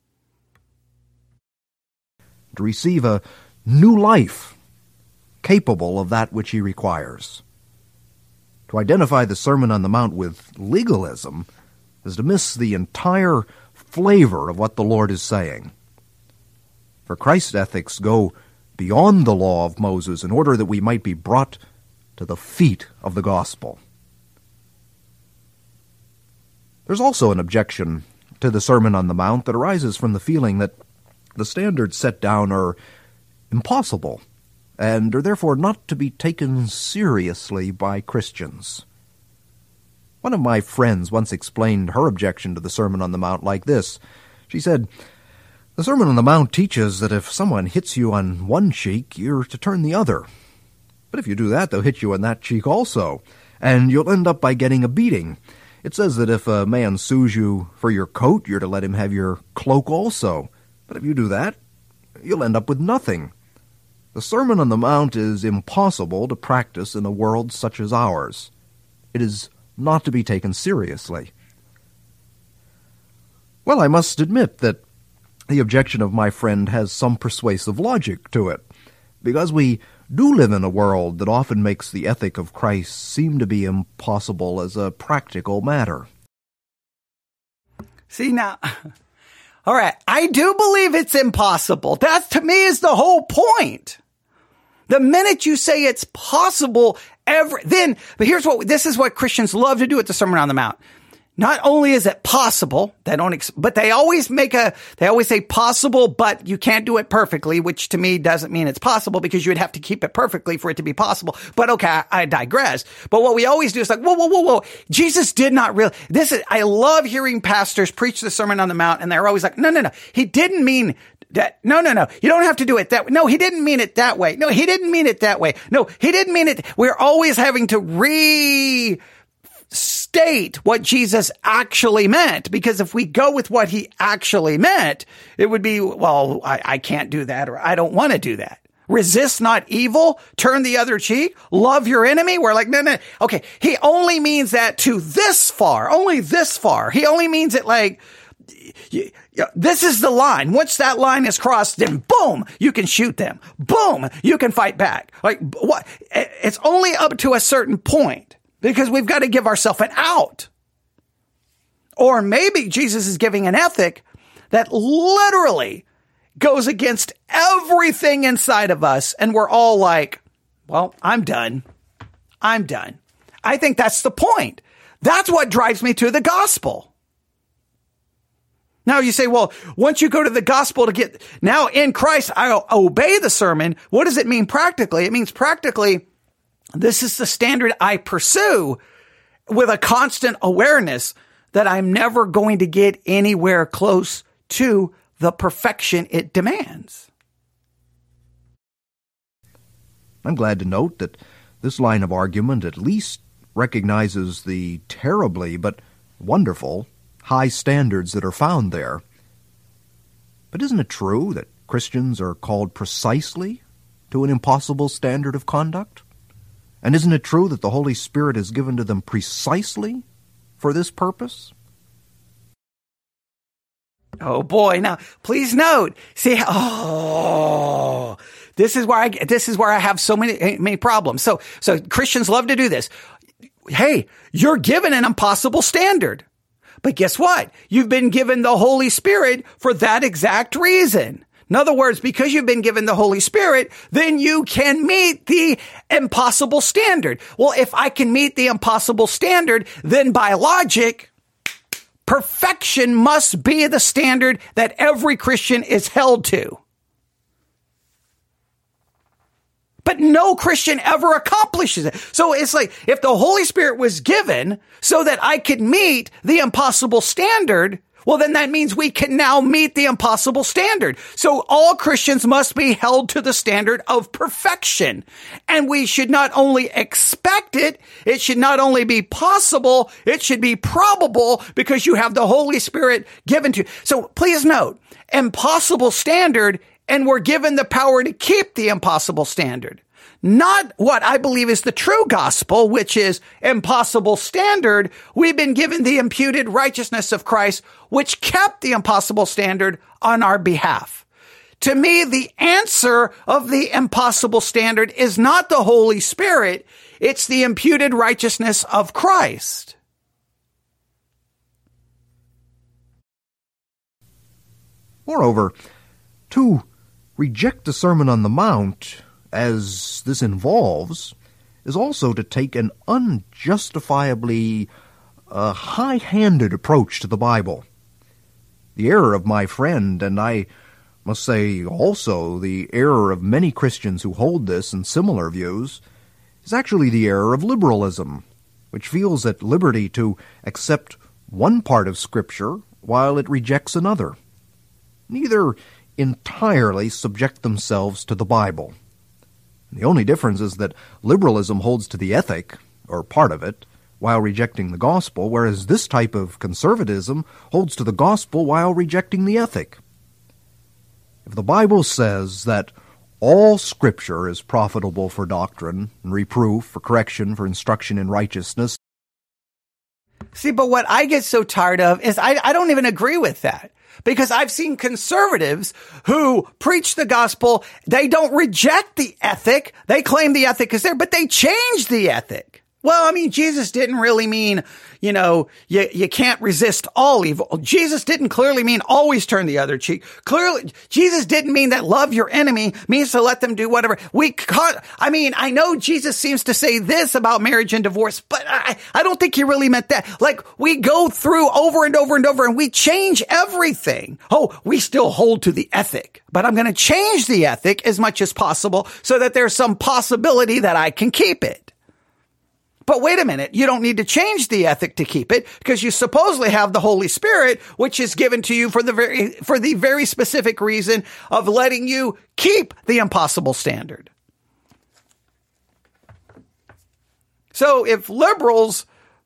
To receive a new life capable of that which he requires. To identify the Sermon on the Mount with legalism is to miss the entire flavor of what the Lord is saying. For Christ's ethics go beyond the law of Moses in order that we might be brought to the feet of the gospel. There's also an objection to the Sermon on the Mount that arises from the feeling that the standards set down are impossible and are therefore not to be taken seriously by Christians. One of my friends once explained her objection to the Sermon on the Mount like this. She said, "The Sermon on the Mount teaches that if someone hits you on one cheek, you're to turn the other. But if you do that, they'll hit you on that cheek also, and you'll end up by getting a beating. It says that if a man sues you for your coat, you're to let him have your cloak also. But if you do that, you'll end up with nothing. The Sermon on the Mount is impossible to practice in a world such as ours. It is not to be taken seriously. Well, I must admit that the objection of my friend has some persuasive logic to it, because we do live in a world that often makes the ethic of Christ seem to be impossible as a practical matter. See, now, all right, I do believe it's impossible. That, to me, is the whole point. The minute you say it's possible, every, then, but here's what, this is what Christians love to do at the Sermon on the Mount. Not only is it possible, they don't, ex- but they always make a, they always say possible, but you can't do it perfectly, which to me doesn't mean it's possible because you would have to keep it perfectly for it to be possible. But okay, I, I digress. But what we always do is like, whoa, whoa, whoa, whoa. Jesus did not really, this is, I love hearing pastors preach the Sermon on the Mount and they're always like, no, no, no. He didn't mean that. No, no, no. You don't have to do it that way. No, he didn't mean it that way. No, he didn't mean it that way. No, he didn't mean it. We're always having to re- state what Jesus actually meant, because if we go with what he actually meant, it would be, well, I, I can't do that, or I don't want to do that. Resist not evil, turn the other cheek, love your enemy. We're like, no, no. Okay, he only means that to this far, only this far. He only means it like, this is the line. Once that line is crossed, then boom, you can shoot them. Boom, you can fight back. Like what? It's only up to a certain point. Because we've got to give ourselves an out. Or maybe Jesus is giving an ethic that literally goes against everything inside of us. And we're all like, well, I'm done. I'm done. I think that's the point. That's what drives me to the gospel. Now you say, well, once you go to the gospel to get, now in Christ, I obey the sermon. What does it mean practically? It means practically, this is the standard I pursue with a constant awareness that I'm never going to get anywhere close to the perfection it demands. I'm glad to note that this line of argument at least recognizes the terribly but wonderful high standards that are found there. But isn't it true that Christians are called precisely to an impossible standard of conduct? And isn't it true that the Holy Spirit is given to them precisely for this purpose? Oh boy! Now, please note. See, oh, this is where I this is where I have so many many problems. So, so Christians love to do this. Hey, you're given an impossible standard, but guess what? You've been given the Holy Spirit for that exact reason. In other words, because you've been given the Holy Spirit, then you can meet the impossible standard. Well, if I can meet the impossible standard, then by logic, perfection must be the standard that every Christian is held to. But no Christian ever accomplishes it. So it's like, if the Holy Spirit was given so that I could meet the impossible standard, well, then that means we can now meet the impossible standard. So all Christians must be held to the standard of perfection. And we should not only expect it, it should not only be possible, it should be probable, because you have the Holy Spirit given to you. So please note, impossible standard, and we're given the power to keep the impossible standard. Not what I believe is the true gospel, which is impossible standard. We've been given the imputed righteousness of Christ, which kept the impossible standard on our behalf. To me, the answer of the impossible standard is not the Holy Spirit. It's the imputed righteousness of Christ. Moreover, to reject the Sermon on the Mount, as this involves, is also to take an unjustifiably uh, high-handed approach to the Bible. The error of my friend, and I must say also the error of many Christians who hold this and similar views, is actually the error of liberalism, which feels at liberty to accept one part of Scripture while it rejects another. Neither entirely subject themselves to the Bible. The only difference is that liberalism holds to the ethic, or part of it, while rejecting the gospel, whereas this type of conservatism holds to the gospel while rejecting the ethic. If the Bible says that all Scripture is profitable for doctrine, and reproof, for correction, for instruction in righteousness, See, but what I get so tired of is I, I don't even agree with that. Because I've seen conservatives who preach the gospel. They don't reject the ethic. They claim the ethic is there, but they change the ethic. Well, I mean, Jesus didn't really mean, you know, you, you can't resist all evil. Jesus didn't clearly mean always turn the other cheek. Clearly, Jesus didn't mean that love your enemy means to let them do whatever. We can't, I mean, I know Jesus seems to say this about marriage and divorce, but I, I don't think he really meant that. Like, we go through over and over and over and we change everything. Oh, we still hold to the ethic, but I'm going to change the ethic as much as possible so that there's some possibility that I can keep it. But wait a minute, you don't need to change the ethic to keep it because you supposedly have the Holy Spirit, which is given to you for the very, for the very specific reason of letting you keep the impossible standard. So if liberals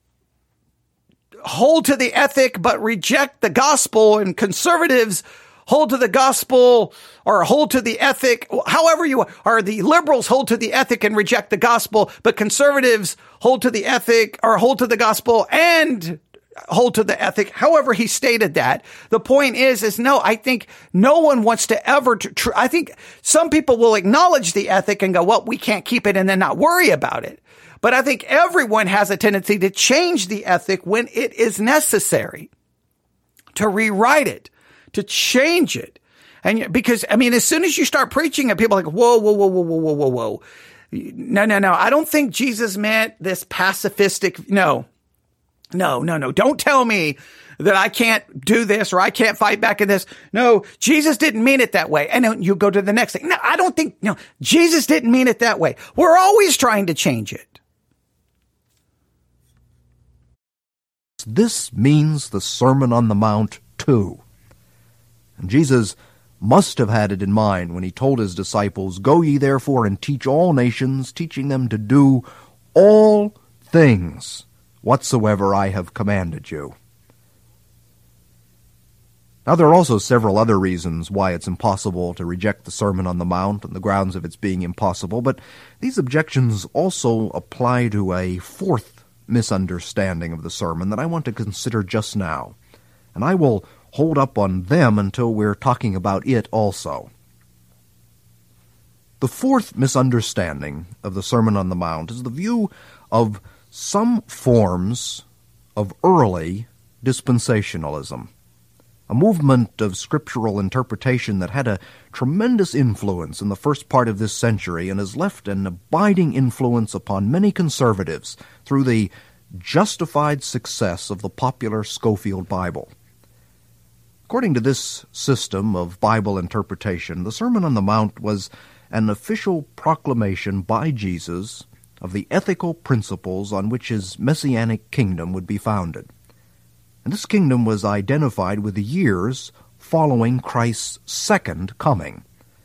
hold to the ethic but reject the gospel and conservatives hold to the gospel or hold to the ethic, however you are, the liberals hold to the ethic and reject the gospel, but conservatives hold to the ethic or hold to the gospel and hold to the ethic. However he stated that. The point is, is no, I think no one wants to ever, tr- I think some people will acknowledge the ethic and go, well, we can't keep it and then not worry about it. But I think everyone has a tendency to change the ethic when it is necessary, to rewrite it, to change it. And because, I mean, as soon as you start preaching it, people are like, whoa, whoa, whoa, whoa, whoa, whoa, whoa, whoa. No, no, no. I don't think Jesus meant this pacifistic. No, no, no, no. Don't tell me that I can't do this or I can't fight back in this. No, Jesus didn't mean it that way. And then you go to the next thing. No, I don't think, no, Jesus didn't mean it that way. We're always trying to change it. This means the Sermon on the Mount too. And Jesus must have had it in mind when he told his disciples, "Go ye therefore and teach all nations, teaching them to do all things whatsoever I have commanded you." Now, there are also several other reasons why it's impossible to reject the Sermon on the Mount on the grounds of its being impossible, but these objections also apply to a fourth misunderstanding of the sermon that I want to consider just now, and I will hold up on them until we're talking about it also. The fourth misunderstanding of the Sermon on the Mount is the view of some forms of early dispensationalism, a movement of scriptural interpretation that had a tremendous influence in the first part of this century and has left an abiding influence upon many conservatives through the justified success of the popular Scofield Bible. According to this system of Bible interpretation, the Sermon on the Mount was an official proclamation by Jesus of the ethical principles on which his messianic kingdom would be founded. And this kingdom was identified with the years following Christ's second coming.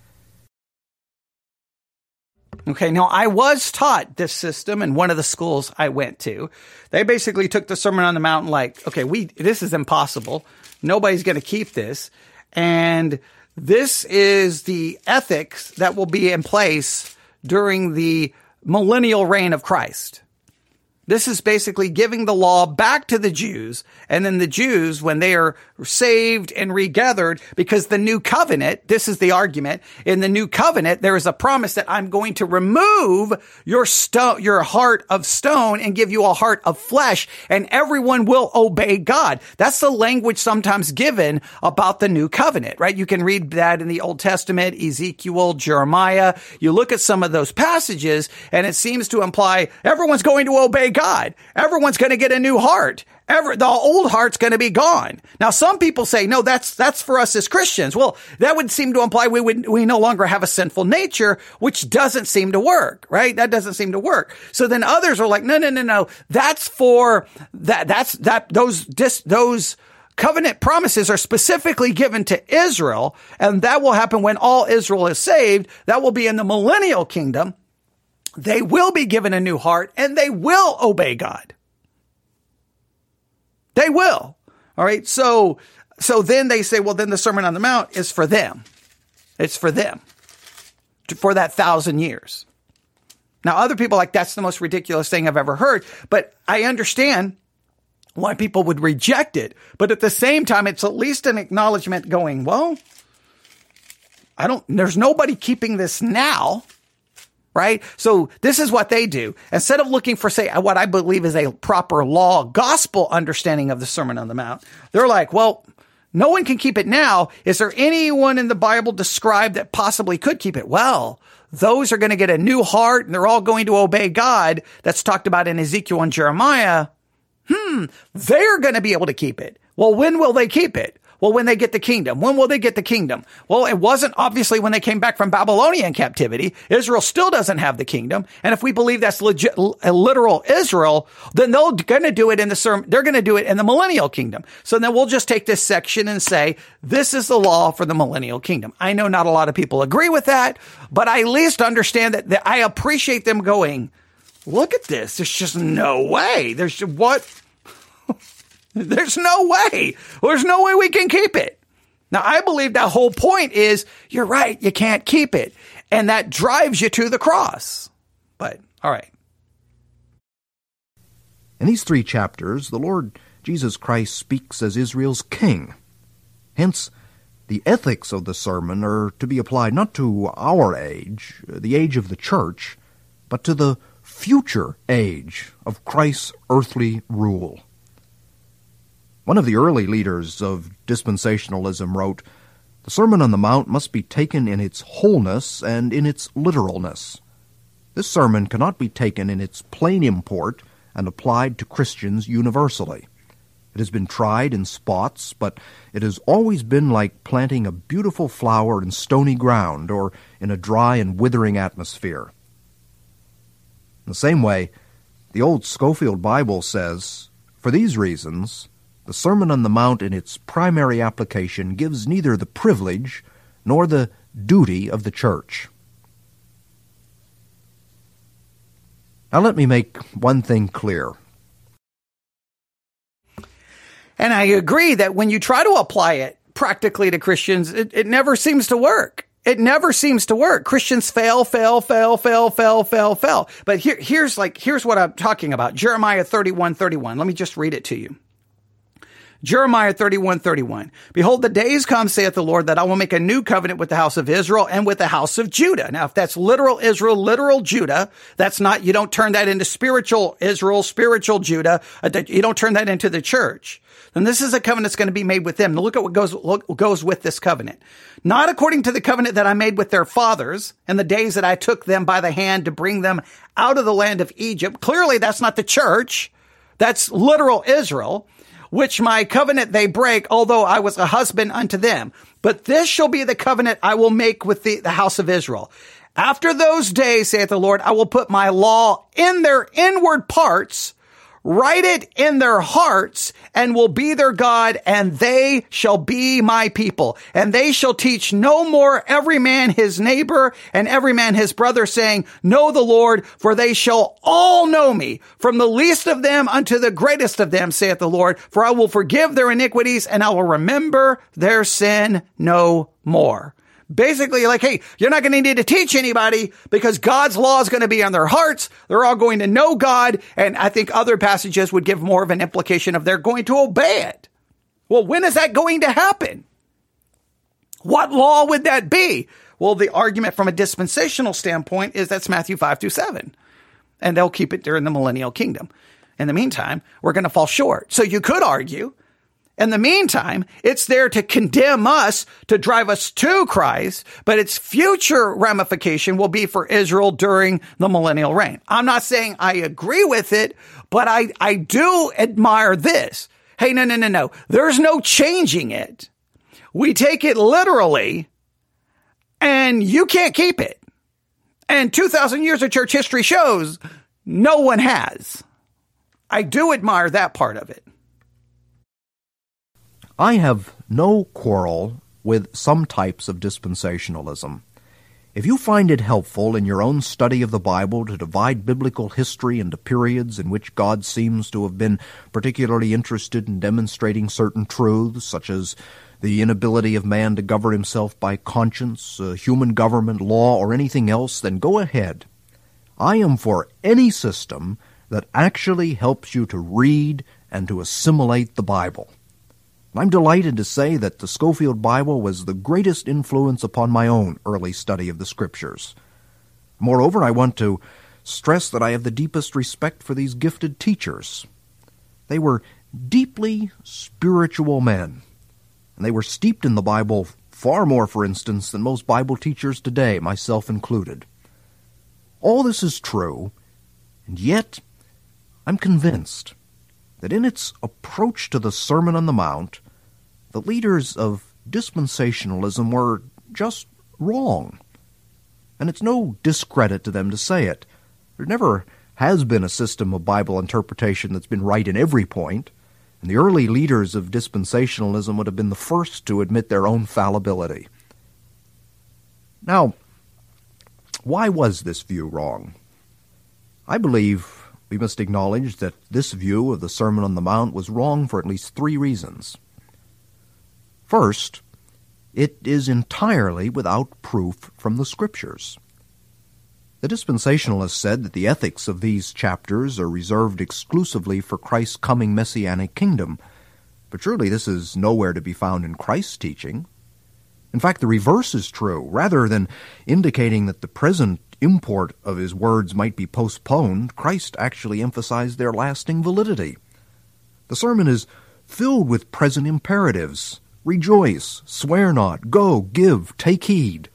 Okay, now I was taught this system in one of the schools I went to. They basically took the Sermon on the Mount like, okay, we this is impossible. Nobody's going to keep this. And this is the ethics that will be in place during the millennial reign of Christ. This is basically giving the law back to the Jews, and then the Jews, when they are saved and regathered, because the new covenant, this is the argument, in the new covenant, there is a promise that I'm going to remove your stone, your heart of stone and give you a heart of flesh, and everyone will obey God. That's the language sometimes given about the new covenant, right? You can read that in the Old Testament, Ezekiel, Jeremiah. You look at some of those passages, and it seems to imply everyone's going to obey God. Everyone's going to get a new heart. Ever, the old heart's going to be gone. Now, some people say, no, that's, that's for us as Christians. Well, that would seem to imply we would, we no longer have a sinful nature, which doesn't seem to work, right? That doesn't seem to work. So then others are like, no, no, no, no, that's for that, that's, that, those, dis, those covenant promises are specifically given to Israel, and that will happen when all Israel is saved. That will be in the millennial kingdom. They will be given a new heart, and they will obey God. They will. All right. So, so then they say, well, then the Sermon on the Mount is for them. It's for them for that thousand years. Now, other people are like, that's the most ridiculous thing I've ever heard. But I understand why people would reject it. But at the same time, it's at least an acknowledgement going, well, I don't, there's nobody keeping this now. Right? So this is what they do. Instead of looking for, say, what I believe is a proper law, gospel understanding of the Sermon on the Mount, they're like, well, no one can keep it now. Is there anyone in the Bible described that possibly could keep it? Well, those are going to get a new heart and they're all going to obey God. That's talked about in Ezekiel and Jeremiah. Hmm, they're going to be able to keep it. Well, when will they keep it? Well, when they get the kingdom. When will they get the kingdom? Well, it wasn't obviously when they came back from Babylonian captivity. Israel still doesn't have the kingdom. And if we believe that's legit, a literal Israel, then they're going to do it in the sermon. They're going to do it in the millennial kingdom. So then we'll just take this section and say, this is the law for the millennial kingdom. I know not a lot of people agree with that, but I at least understand that, that I appreciate them going, look at this. There's just no way. There's what? There's no way. There's no way we can keep it. Now, I believe that whole point is, you're right, you can't keep it. And that drives you to the cross. But, all right. In these three chapters, the Lord Jesus Christ speaks as Israel's king. Hence, the ethics of the sermon are to be applied not to our age, the age of the church, but to the future age of Christ's earthly rule. One of the early leaders of dispensationalism wrote, "The Sermon on the Mount must be taken in its wholeness and in its literalness. This sermon cannot be taken in its plain import and applied to Christians universally. It has been tried in spots, but it has always been like planting a beautiful flower in stony ground or in a dry and withering atmosphere." In the same way, the old Scofield Bible says, "For these reasons, the Sermon on the Mount in its primary application gives neither the privilege nor the duty of the church." Now let me make one thing clear. And I agree that when you try to apply it practically to Christians, it, it never seems to work. It never seems to work. Christians fail, fail, fail, fail, fail, fail, fail. But here, here's like, here's what I'm talking about. Jeremiah thirty-one thirty-one. Let me just read it to you. Jeremiah thirty-one thirty-one. "Behold, the days come, saith the Lord, that I will make a new covenant with the house of Israel and with the house of Judah." Now, if that's literal Israel, literal Judah, that's not, you don't turn that into spiritual Israel, spiritual Judah. You don't turn that into the church. Then this is a covenant that's going to be made with them. Now look at what goes, look, goes with this covenant. "Not according to the covenant that I made with their fathers in the days that I took them by the hand to bring them out of the land of Egypt." Clearly, that's not the church. That's literal Israel. "Which my covenant they break, although I was a husband unto them. But this shall be the covenant I will make with the, the house of Israel. After those days, saith the Lord, I will put my law in their inward parts, write it in their hearts, and will be their God, and they shall be my people. And they shall teach no more every man his neighbor and every man his brother, saying, Know the Lord, for they shall all know me, from the least of them unto the greatest of them, saith the Lord. For I will forgive their iniquities, and I will remember their sin no more." Basically, like, hey, you're not going to need to teach anybody because God's law is going to be on their hearts. They're all going to know God. And I think other passages would give more of an implication of they're going to obey it. Well, when is that going to happen? What law would that be? Well, the argument from a dispensational standpoint is that's Matthew five through seven. And they'll keep it during the millennial kingdom. In the meantime, we're going to fall short. So you could argue, in the meantime, it's there to condemn us, to drive us to Christ, but its future ramification will be for Israel during the millennial reign. I'm not saying I agree with it, but I, I do admire this. Hey, no, no, no, no. There's no changing it. We take it literally, and you can't keep it. And two thousand years of church history shows no one has. I do admire that part of it. I have no quarrel with some types of dispensationalism. If you find it helpful in your own study of the Bible to divide biblical history into periods in which God seems to have been particularly interested in demonstrating certain truths, such as the inability of man to govern himself by conscience, uh, human government, law, or anything else, then go ahead. I am for any system that actually helps you to read and to assimilate the Bible. I'm delighted to say that the Scofield Bible was the greatest influence upon my own early study of the Scriptures. Moreover, I want to stress that I have the deepest respect for these gifted teachers. They were deeply spiritual men, and they were steeped in the Bible far more, for instance, than most Bible teachers today, myself included. All this is true, and yet I'm convinced that in its approach to the Sermon on the Mount, the leaders of dispensationalism were just wrong. And it's no discredit to them to say it. There never has been a system of Bible interpretation that's been right in every point, and the early leaders of dispensationalism would have been the first to admit their own fallibility. Now, why was this view wrong? I believe we must acknowledge that this view of the Sermon on the Mount was wrong for at least three reasons. First, it is entirely without proof from the Scriptures. The dispensationalists said that the ethics of these chapters are reserved exclusively for Christ's coming messianic kingdom, but surely this is nowhere to be found in Christ's teaching. In fact, the reverse is true. Rather than indicating that the present import of his words might be postponed, Christ actually emphasized their lasting validity. The sermon is filled with present imperatives. Rejoice, swear not, go, give, take heed.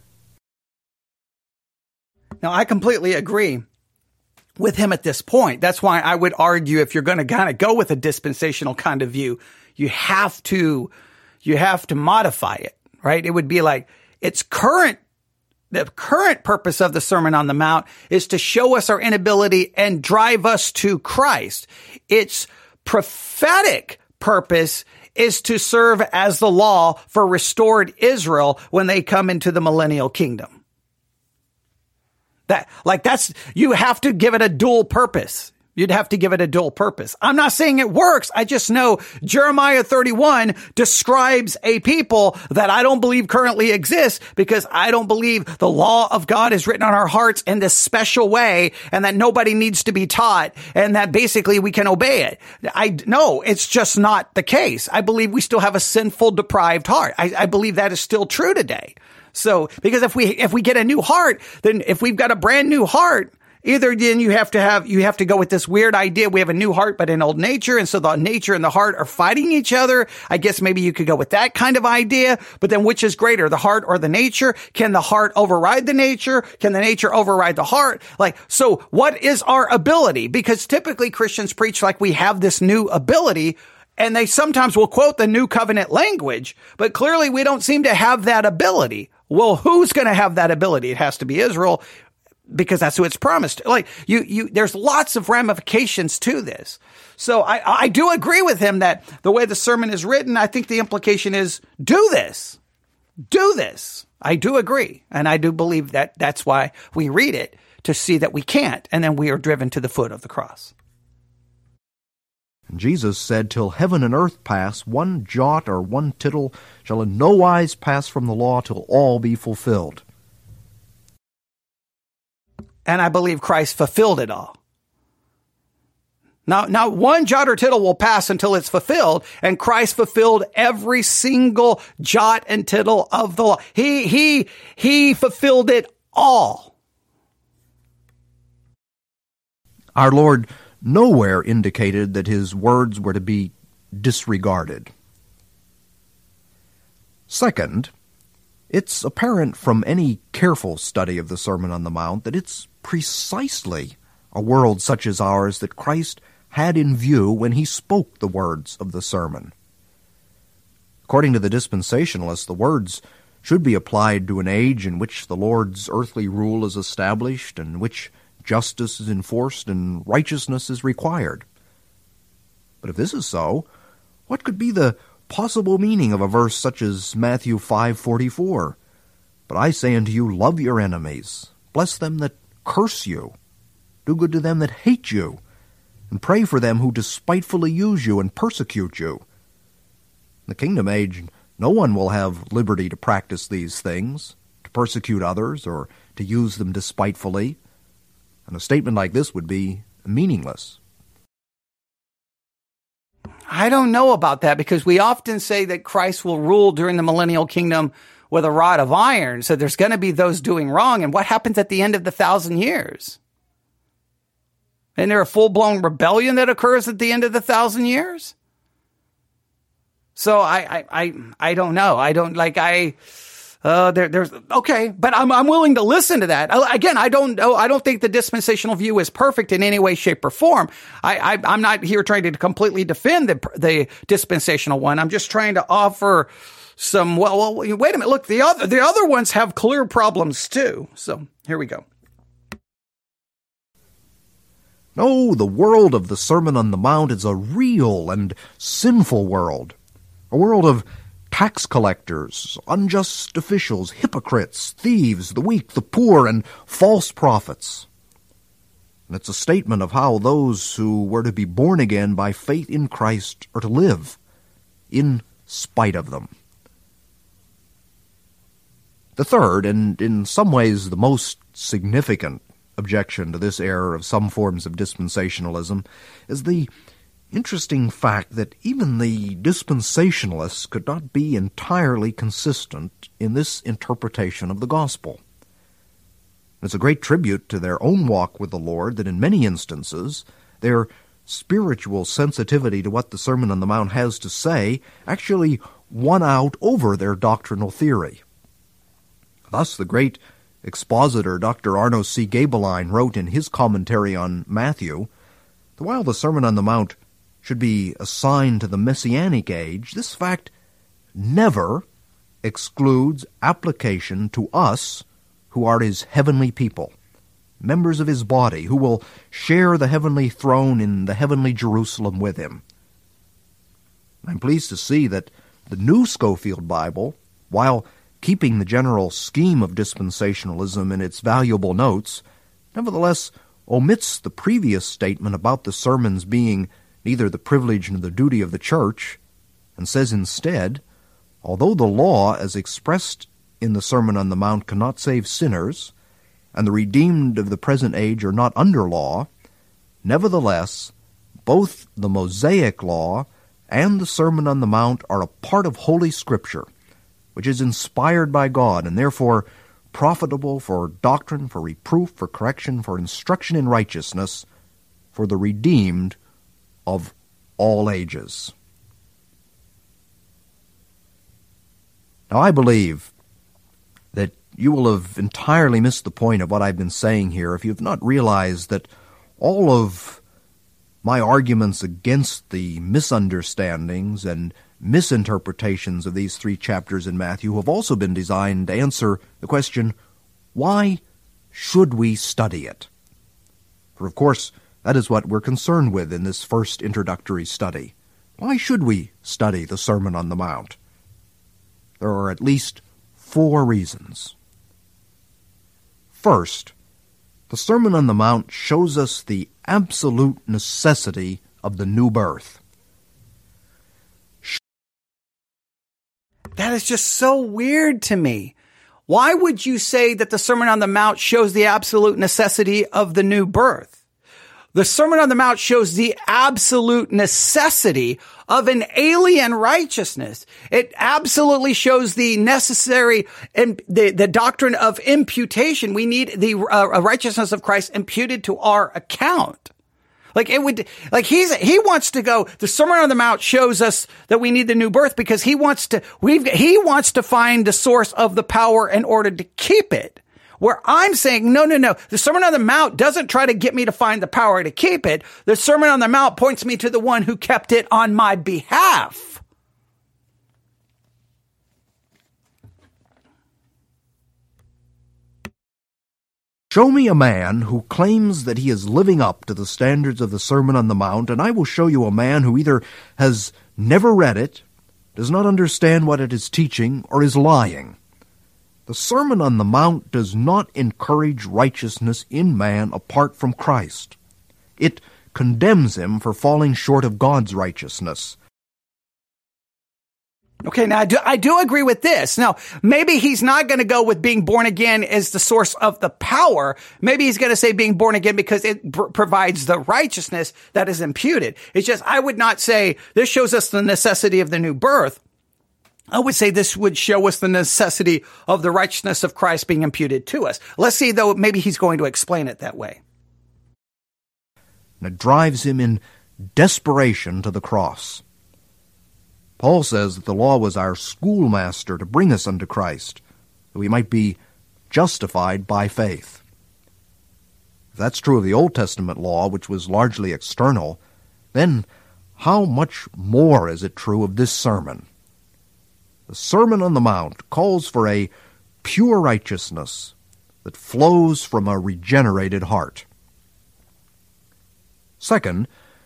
Now, I completely agree with him at this point. That's why I would argue if you're going to kind of go with a dispensational kind of view, you have to, you have to modify it, right? It would be like its current, the current purpose of the Sermon on the Mount is to show us our inability and drive us to Christ. Its prophetic purpose is to serve as the law for restored Israel when they come into the millennial kingdom. That, like that's, you have to give it a dual purpose. You'd have to give it a dual purpose. I'm not saying it works. I just know Jeremiah thirty-one describes a people that I don't believe currently exists because I don't believe the law of God is written on our hearts in this special way and that nobody needs to be taught and that basically we can obey it. I no, it's just not the case. I believe we still have a sinful, deprived heart. I, I believe that is still true today. So, because if we, if we get a new heart, then if we've got a brand new heart, either then you have to have, you have to go with this weird idea. We have a new heart, but an old nature. And so the nature and the heart are fighting each other. I guess maybe you could go with that kind of idea, but then which is greater, the heart or the nature? Can the heart override the nature? Can the nature override the heart? Like, so what is our ability? Because typically Christians preach like we have this new ability, and they sometimes will quote the new covenant language, but clearly we don't seem to have that ability. Well, who's going to have that ability? It has to be Israel, because that's who it's promised. Like you, you, there's lots of ramifications to this. So I, I do agree with him that the way the sermon is written, I think the implication is do this, do this. I do agree. And I do believe that that's why we read it, to see that we can't. And then we are driven to the foot of the cross. And Jesus said, till heaven and earth pass, one jot or one tittle shall in no wise pass from the law till all be fulfilled. And I believe Christ fulfilled it all. Now, now one jot or tittle will pass until it's fulfilled, and Christ fulfilled every single jot and tittle of the law. He, he, he fulfilled it all. Our Lord nowhere indicated that his words were to be disregarded. Second, it's apparent from any careful study of the Sermon on the Mount that it's precisely a world such as ours that Christ had in view when he spoke the words of the sermon. According to the dispensationalists, the words should be applied to an age in which the Lord's earthly rule is established and in which justice is enforced and righteousness is required. But if this is so, what could be the possible meaning of a verse such as Matthew five forty-four? But I say unto you, love your enemies, bless them that curse you, do good to them that hate you, and pray for them who despitefully use you and persecute you. In the kingdom age, no one will have liberty to practice these things, to persecute others or to use them despitefully. And a statement like this would be meaningless. I don't know about that, because we often say that Christ will rule during the millennial kingdom with a rod of iron. So there's going to be those doing wrong. And what happens at the end of the thousand years? Isn't there a full-blown rebellion that occurs at the end of the thousand years? So I, I, I, I don't know. I don't like, I, uh, there, there's, okay, but I'm, I'm willing to listen to that. Again, I don't know. I don't think the dispensational view is perfect in any way, shape, or form. I, I, I'm not here trying to completely defend the, the dispensational one. I'm just trying to offer some, well, well, wait a minute. Look, the other, the other ones have clear problems too. So here we go. No, the world of the Sermon on the Mount is a real and sinful world. A world of tax collectors, unjust officials, hypocrites, thieves, the weak, the poor, and false prophets. And it's a statement of how those who were to be born again by faith in Christ are to live, in spite of them. The third, and in some ways the most significant objection to this error of some forms of dispensationalism, is the interesting fact that even the dispensationalists could not be entirely consistent in this interpretation of the gospel. It's a great tribute to their own walk with the Lord that in many instances their spiritual sensitivity to what the Sermon on the Mount has to say actually won out over their doctrinal theory. Thus, the great expositor Doctor Arno C. Gaebelein wrote in his commentary on Matthew that while the Sermon on the Mount should be assigned to the Messianic age, this fact never excludes application to us who are his heavenly people, members of his body, who will share the heavenly throne in the heavenly Jerusalem with him. I'm pleased to see that the New Scofield Bible, while keeping the general scheme of dispensationalism in its valuable notes, nevertheless omits the previous statement about the sermons being neither the privilege nor the duty of the church, and says instead, although the law as expressed in the Sermon on the Mount cannot save sinners, and the redeemed of the present age are not under law, nevertheless, both the Mosaic law and the Sermon on the Mount are a part of Holy Scripture, which is inspired by God, and therefore profitable for doctrine, for reproof, for correction, for instruction in righteousness, for the redeemed of all ages. Now, I believe that you will have entirely missed the point of what I've been saying here if you have not realized that all of my arguments against the misunderstandings and misinterpretations of these three chapters in Matthew have also been designed to answer the question, why should we study it? For of course, that is what we're concerned with in this first introductory study. Why should we study the Sermon on the Mount? There are at least four reasons. First, the Sermon on the Mount shows us the absolute necessity of the new birth. That is just so weird to me. Why would you say that the Sermon on the Mount shows the absolute necessity of the new birth? The Sermon on the Mount shows the absolute necessity of an alien righteousness. It absolutely shows the necessary and the, the doctrine of imputation. We need the uh, righteousness of Christ imputed to our account. Like it would, like he's, he wants to go, the Sermon on the Mount shows us that we need the new birth because he wants to, we've, he wants to find the source of the power in order to keep it. Where I'm saying, no, no, no, the Sermon on the Mount doesn't try to get me to find the power to keep it. The Sermon on the Mount points me to the one who kept it on my behalf. Show me a man who claims that he is living up to the standards of the Sermon on the Mount, and I will show you a man who either has never read it, does not understand what it is teaching, or is lying. The Sermon on the Mount does not encourage righteousness in man apart from Christ. It condemns him for falling short of God's righteousness. Okay, now I do, I do agree with this. Now, maybe he's not going to go with being born again as the source of the power. Maybe he's going to say being born again because it pr- provides the righteousness that is imputed. It's just, I would not say this shows us the necessity of the new birth. I would say this would show us the necessity of the righteousness of Christ being imputed to us. Let's see, though, maybe he's going to explain it that way. And it drives him in desperation to the cross. Paul says that the law was our schoolmaster to bring us unto Christ, that we might be justified by faith. If that's true of the Old Testament law, which was largely external, then how much more is it true of this sermon? The Sermon on the Mount calls for a pure righteousness that flows from a regenerated heart. Second,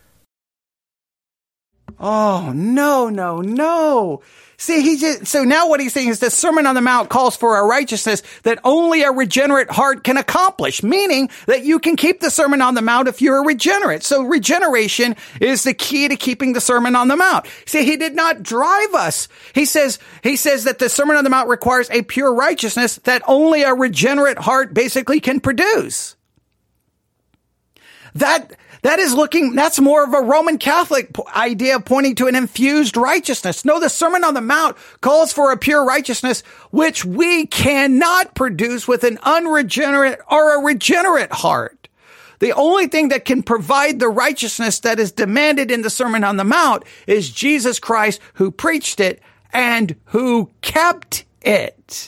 Oh, no, no, no. See, he just, so now what he's saying is the Sermon on the Mount calls for a righteousness that only a regenerate heart can accomplish, meaning that you can keep the Sermon on the Mount if you're a regenerate. So regeneration is the key to keeping the Sermon on the Mount. See, he did not drive us. He says, he says that the Sermon on the Mount requires a pure righteousness that only a regenerate heart basically can produce. That, that is looking, that's more of a Roman Catholic idea pointing to an infused righteousness. No, the Sermon on the Mount calls for a pure righteousness, which we cannot produce with an unregenerate or a regenerate heart. The only thing that can provide the righteousness that is demanded in the Sermon on the Mount is Jesus Christ, who preached it and who kept it.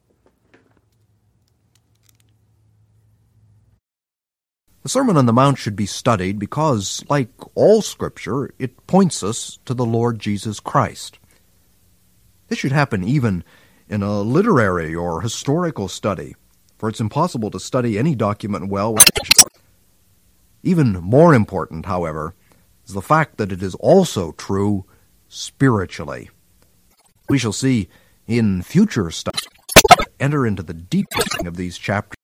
The Sermon on the Mount should be studied because, like all Scripture, it points us to the Lord Jesus Christ. This should happen even in a literary or historical study, for it's impossible to study any document well. Even more important, however, is the fact that it is also true spiritually. We shall see in future studies enter into the deep meaning of these chapters.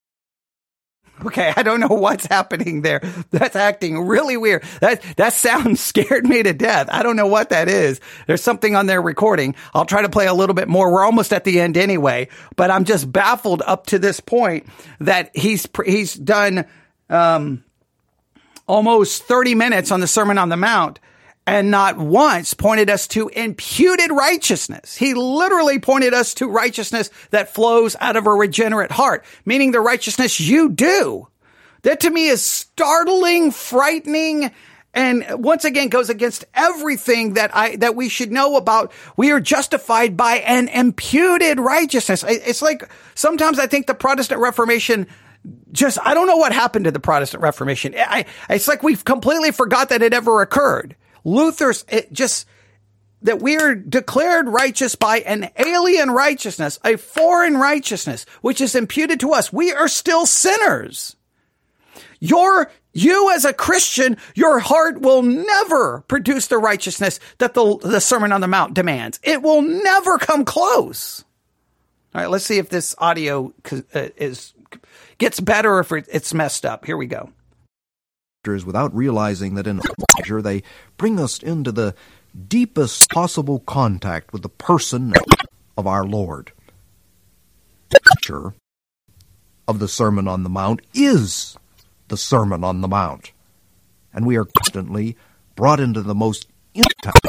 Okay, I don't know what's happening there. That's acting really weird. That that sound scared me to death. I don't know what that is. There's something on their recording. I'll try to play a little bit more. We're almost at the end anyway, but I'm just baffled up to this point that he's he's done um, almost thirty minutes on the Sermon on the Mount and not once pointed us to imputed righteousness. He literally pointed us to righteousness that flows out of a regenerate heart, meaning the righteousness you do. That to me is startling, frightening, and once again goes against everything that I that we should know about. We are justified by an imputed righteousness. It's like sometimes I think the Protestant Reformation just, I don't know what happened to the Protestant Reformation. I, it's like we've completely forgot that it ever occurred. Luther's, it just, that we are declared righteous by an alien righteousness, a foreign righteousness, which is imputed to us. We are still sinners. Your, you as a Christian, your heart will never produce the righteousness that the, the Sermon on the Mount demands. It will never come close. All right, let's see if this audio is, gets better or if it's messed up. Here we go. Without realizing that in a measure they bring us into the deepest possible contact with the person of our Lord. The picture of the Sermon on the Mount is the Sermon on the Mount, and we are constantly brought into the most intimate.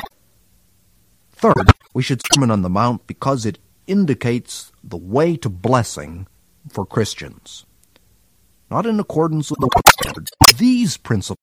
Third, we should Sermon on the Mount because it indicates the way to blessing for Christians. Not in accordance with the standards. These principles.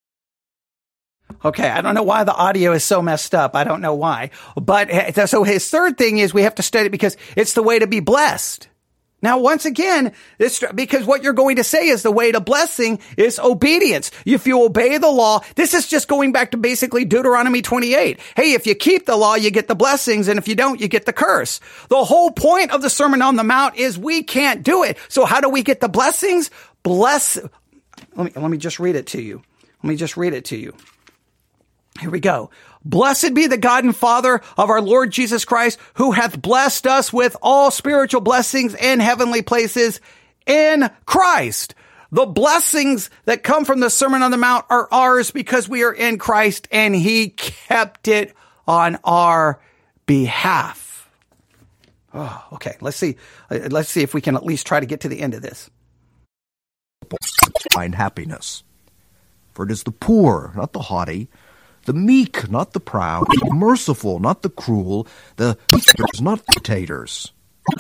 Okay, I don't know why the audio is so messed up. I don't know why. But so his third thing is we have to study it because it's the way to be blessed. Now, once again, this, because what you're going to say is the way to blessing is obedience. If you obey the law, this is just going back to basically Deuteronomy twenty-eight. Hey, if you keep the law, you get the blessings, and if you don't, you get the curse. The whole point of the Sermon on the Mount is we can't do it. So how do we get the blessings? Bless. Let me, let me just read it to you. Let me just read it to you. Here we go. Blessed be the God and Father of our Lord Jesus Christ, who hath blessed us with all spiritual blessings in heavenly places in Christ. The blessings that come from the Sermon on the Mount are ours because we are in Christ and he kept it on our behalf. Oh, okay. Let's see. Let's see if we can at least try to get to the end of this. Find happiness. For it is the poor, not the haughty, the meek, not the proud, the merciful, not the cruel, the haters, not the dictators.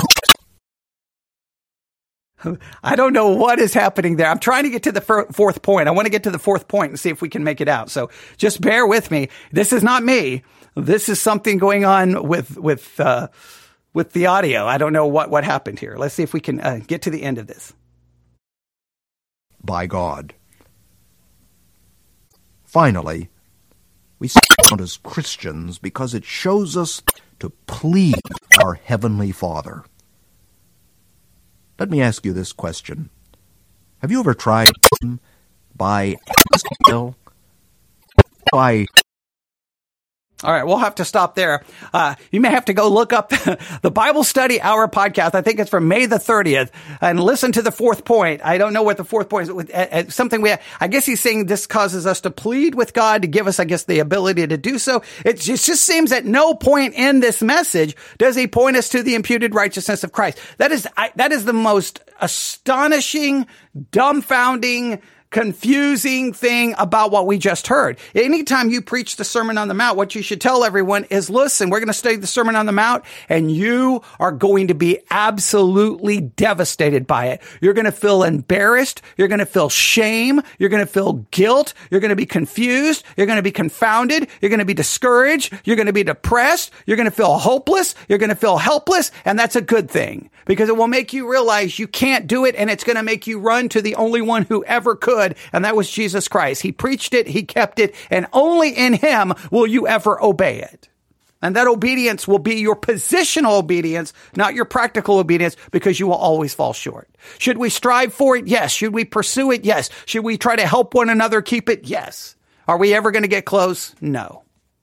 I don't know what is happening there. I'm trying to get to the fir- fourth point. I want to get to the fourth point and see if we can make it out. So just bear with me. This is not me. This is something going on with with uh, with the audio. I don't know what, what happened here. Let's see if we can uh, get to the end of this. By God. Finally, we stand as Christians because it shows us to please our Heavenly Father. Let me ask you this question. Have you ever tried him by skill? By All right, we'll have to stop there. Uh, you may have to go look up the Bible Study Hour podcast. I think it's from May the thirtieth, and listen to the fourth point. I don't know what the fourth point is. Uh, something we, I guess he's saying this causes us to plead with God to give us, I guess, the ability to do so. It just, just seems at no point in this message does he point us to the imputed righteousness of Christ. That is, I, that is the most astonishing, dumbfounding, confusing thing about what we just heard. Anytime you preach the Sermon on the Mount, what you should tell everyone is, listen, we're going to study the Sermon on the Mount, and you are going to be absolutely devastated by it. You're going to feel embarrassed. You're going to feel shame. You're going to feel guilt. You're going to be confused. You're going to be confounded. You're going to be discouraged. You're going to be depressed. You're going to feel hopeless. You're going to feel helpless. And that's a good thing, because it will make you realize you can't do it, and it's going to make you run to the only one who ever could. And that was Jesus Christ. He preached it, he kept it, and only in him will you ever obey it. And that obedience will be your positional obedience, not your practical obedience, because you will always fall short. Should we strive for it? Yes. Should we pursue it? Yes. Should we try to help one another keep it? Yes. Are we ever going to get close? No.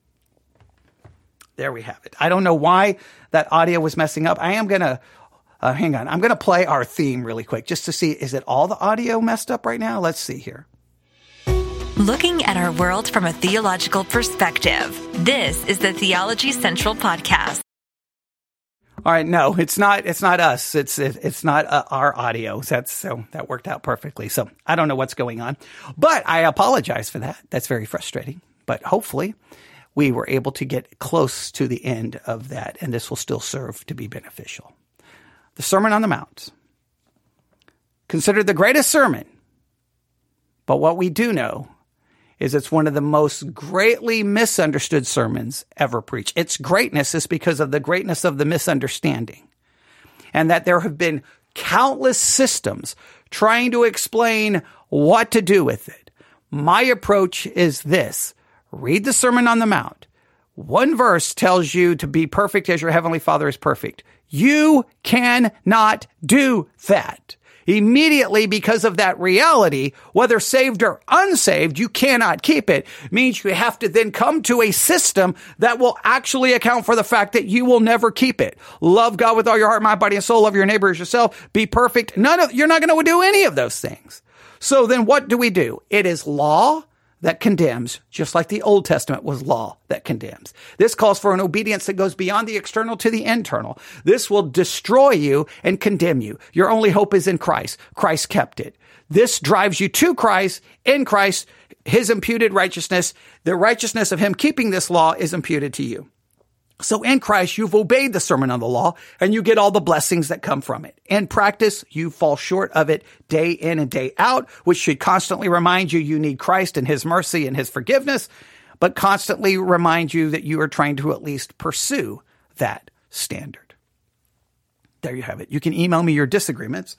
There we have it. I don't know why that audio was messing up. I am going to Uh, hang on. I'm going to play our theme really quick just to see, is it all the audio messed up right now? Let's see here. Looking at our world from a theological perspective. This is the Theology Central Podcast. All right. No, it's not, it's not us. It's, it, it's not uh, our audio. That's, so that worked out perfectly. So I don't know what's going on, but I apologize for that. That's very frustrating, but hopefully we were able to get close to the end of that, and this will still serve to be beneficial. The Sermon on the Mount, considered the greatest sermon. But what we do know is it's one of the most greatly misunderstood sermons ever preached. Its greatness is because of the greatness of the misunderstanding. And that there have been countless systems trying to explain what to do with it. My approach is this. Read the Sermon on the Mount. One verse tells you to be perfect as your Heavenly Father is perfect. You cannot do that. Immediately, because of that reality, whether saved or unsaved, you cannot keep it. It means you have to then come to a system that will actually account for the fact that you will never keep it. Love God with all your heart, mind, body, and soul. Love your neighbor as yourself. Be perfect. None of, you're not going to do any of those things. So then what do we do? It is law that condemns, just like the Old Testament was law that condemns. This calls for an obedience that goes beyond the external to the internal. This will destroy you and condemn you. Your only hope is in Christ. Christ kept it. This drives you to Christ. In Christ, his imputed righteousness, the righteousness of him keeping this law is imputed to you. So in Christ, you've obeyed the Sermon on the Law, and you get all the blessings that come from it. In practice, you fall short of it day in and day out, which should constantly remind you you need Christ and his mercy and his forgiveness, but constantly remind you that you are trying to at least pursue that standard. There you have it. You can email me your disagreements.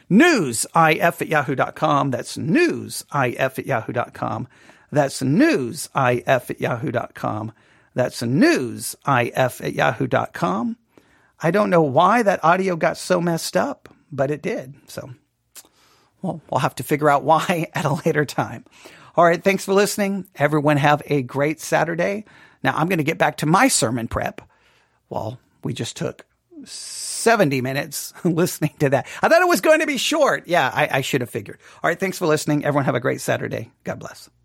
newsif at yahoo dot com. That's newsif at yahoo dot com. That's newsif at yahoo dot com. That's newsif at yahoo dot com. I don't know why that audio got so messed up, but it did. So, well, we'll have to figure out why at a later time. All right. Thanks for listening. Everyone have a great Saturday. Now I'm going to get back to my sermon prep. Well, we just took seventy minutes listening to that. I thought it was going to be short. Yeah, I, I should have figured. All right. Thanks for listening. Everyone have a great Saturday. God bless.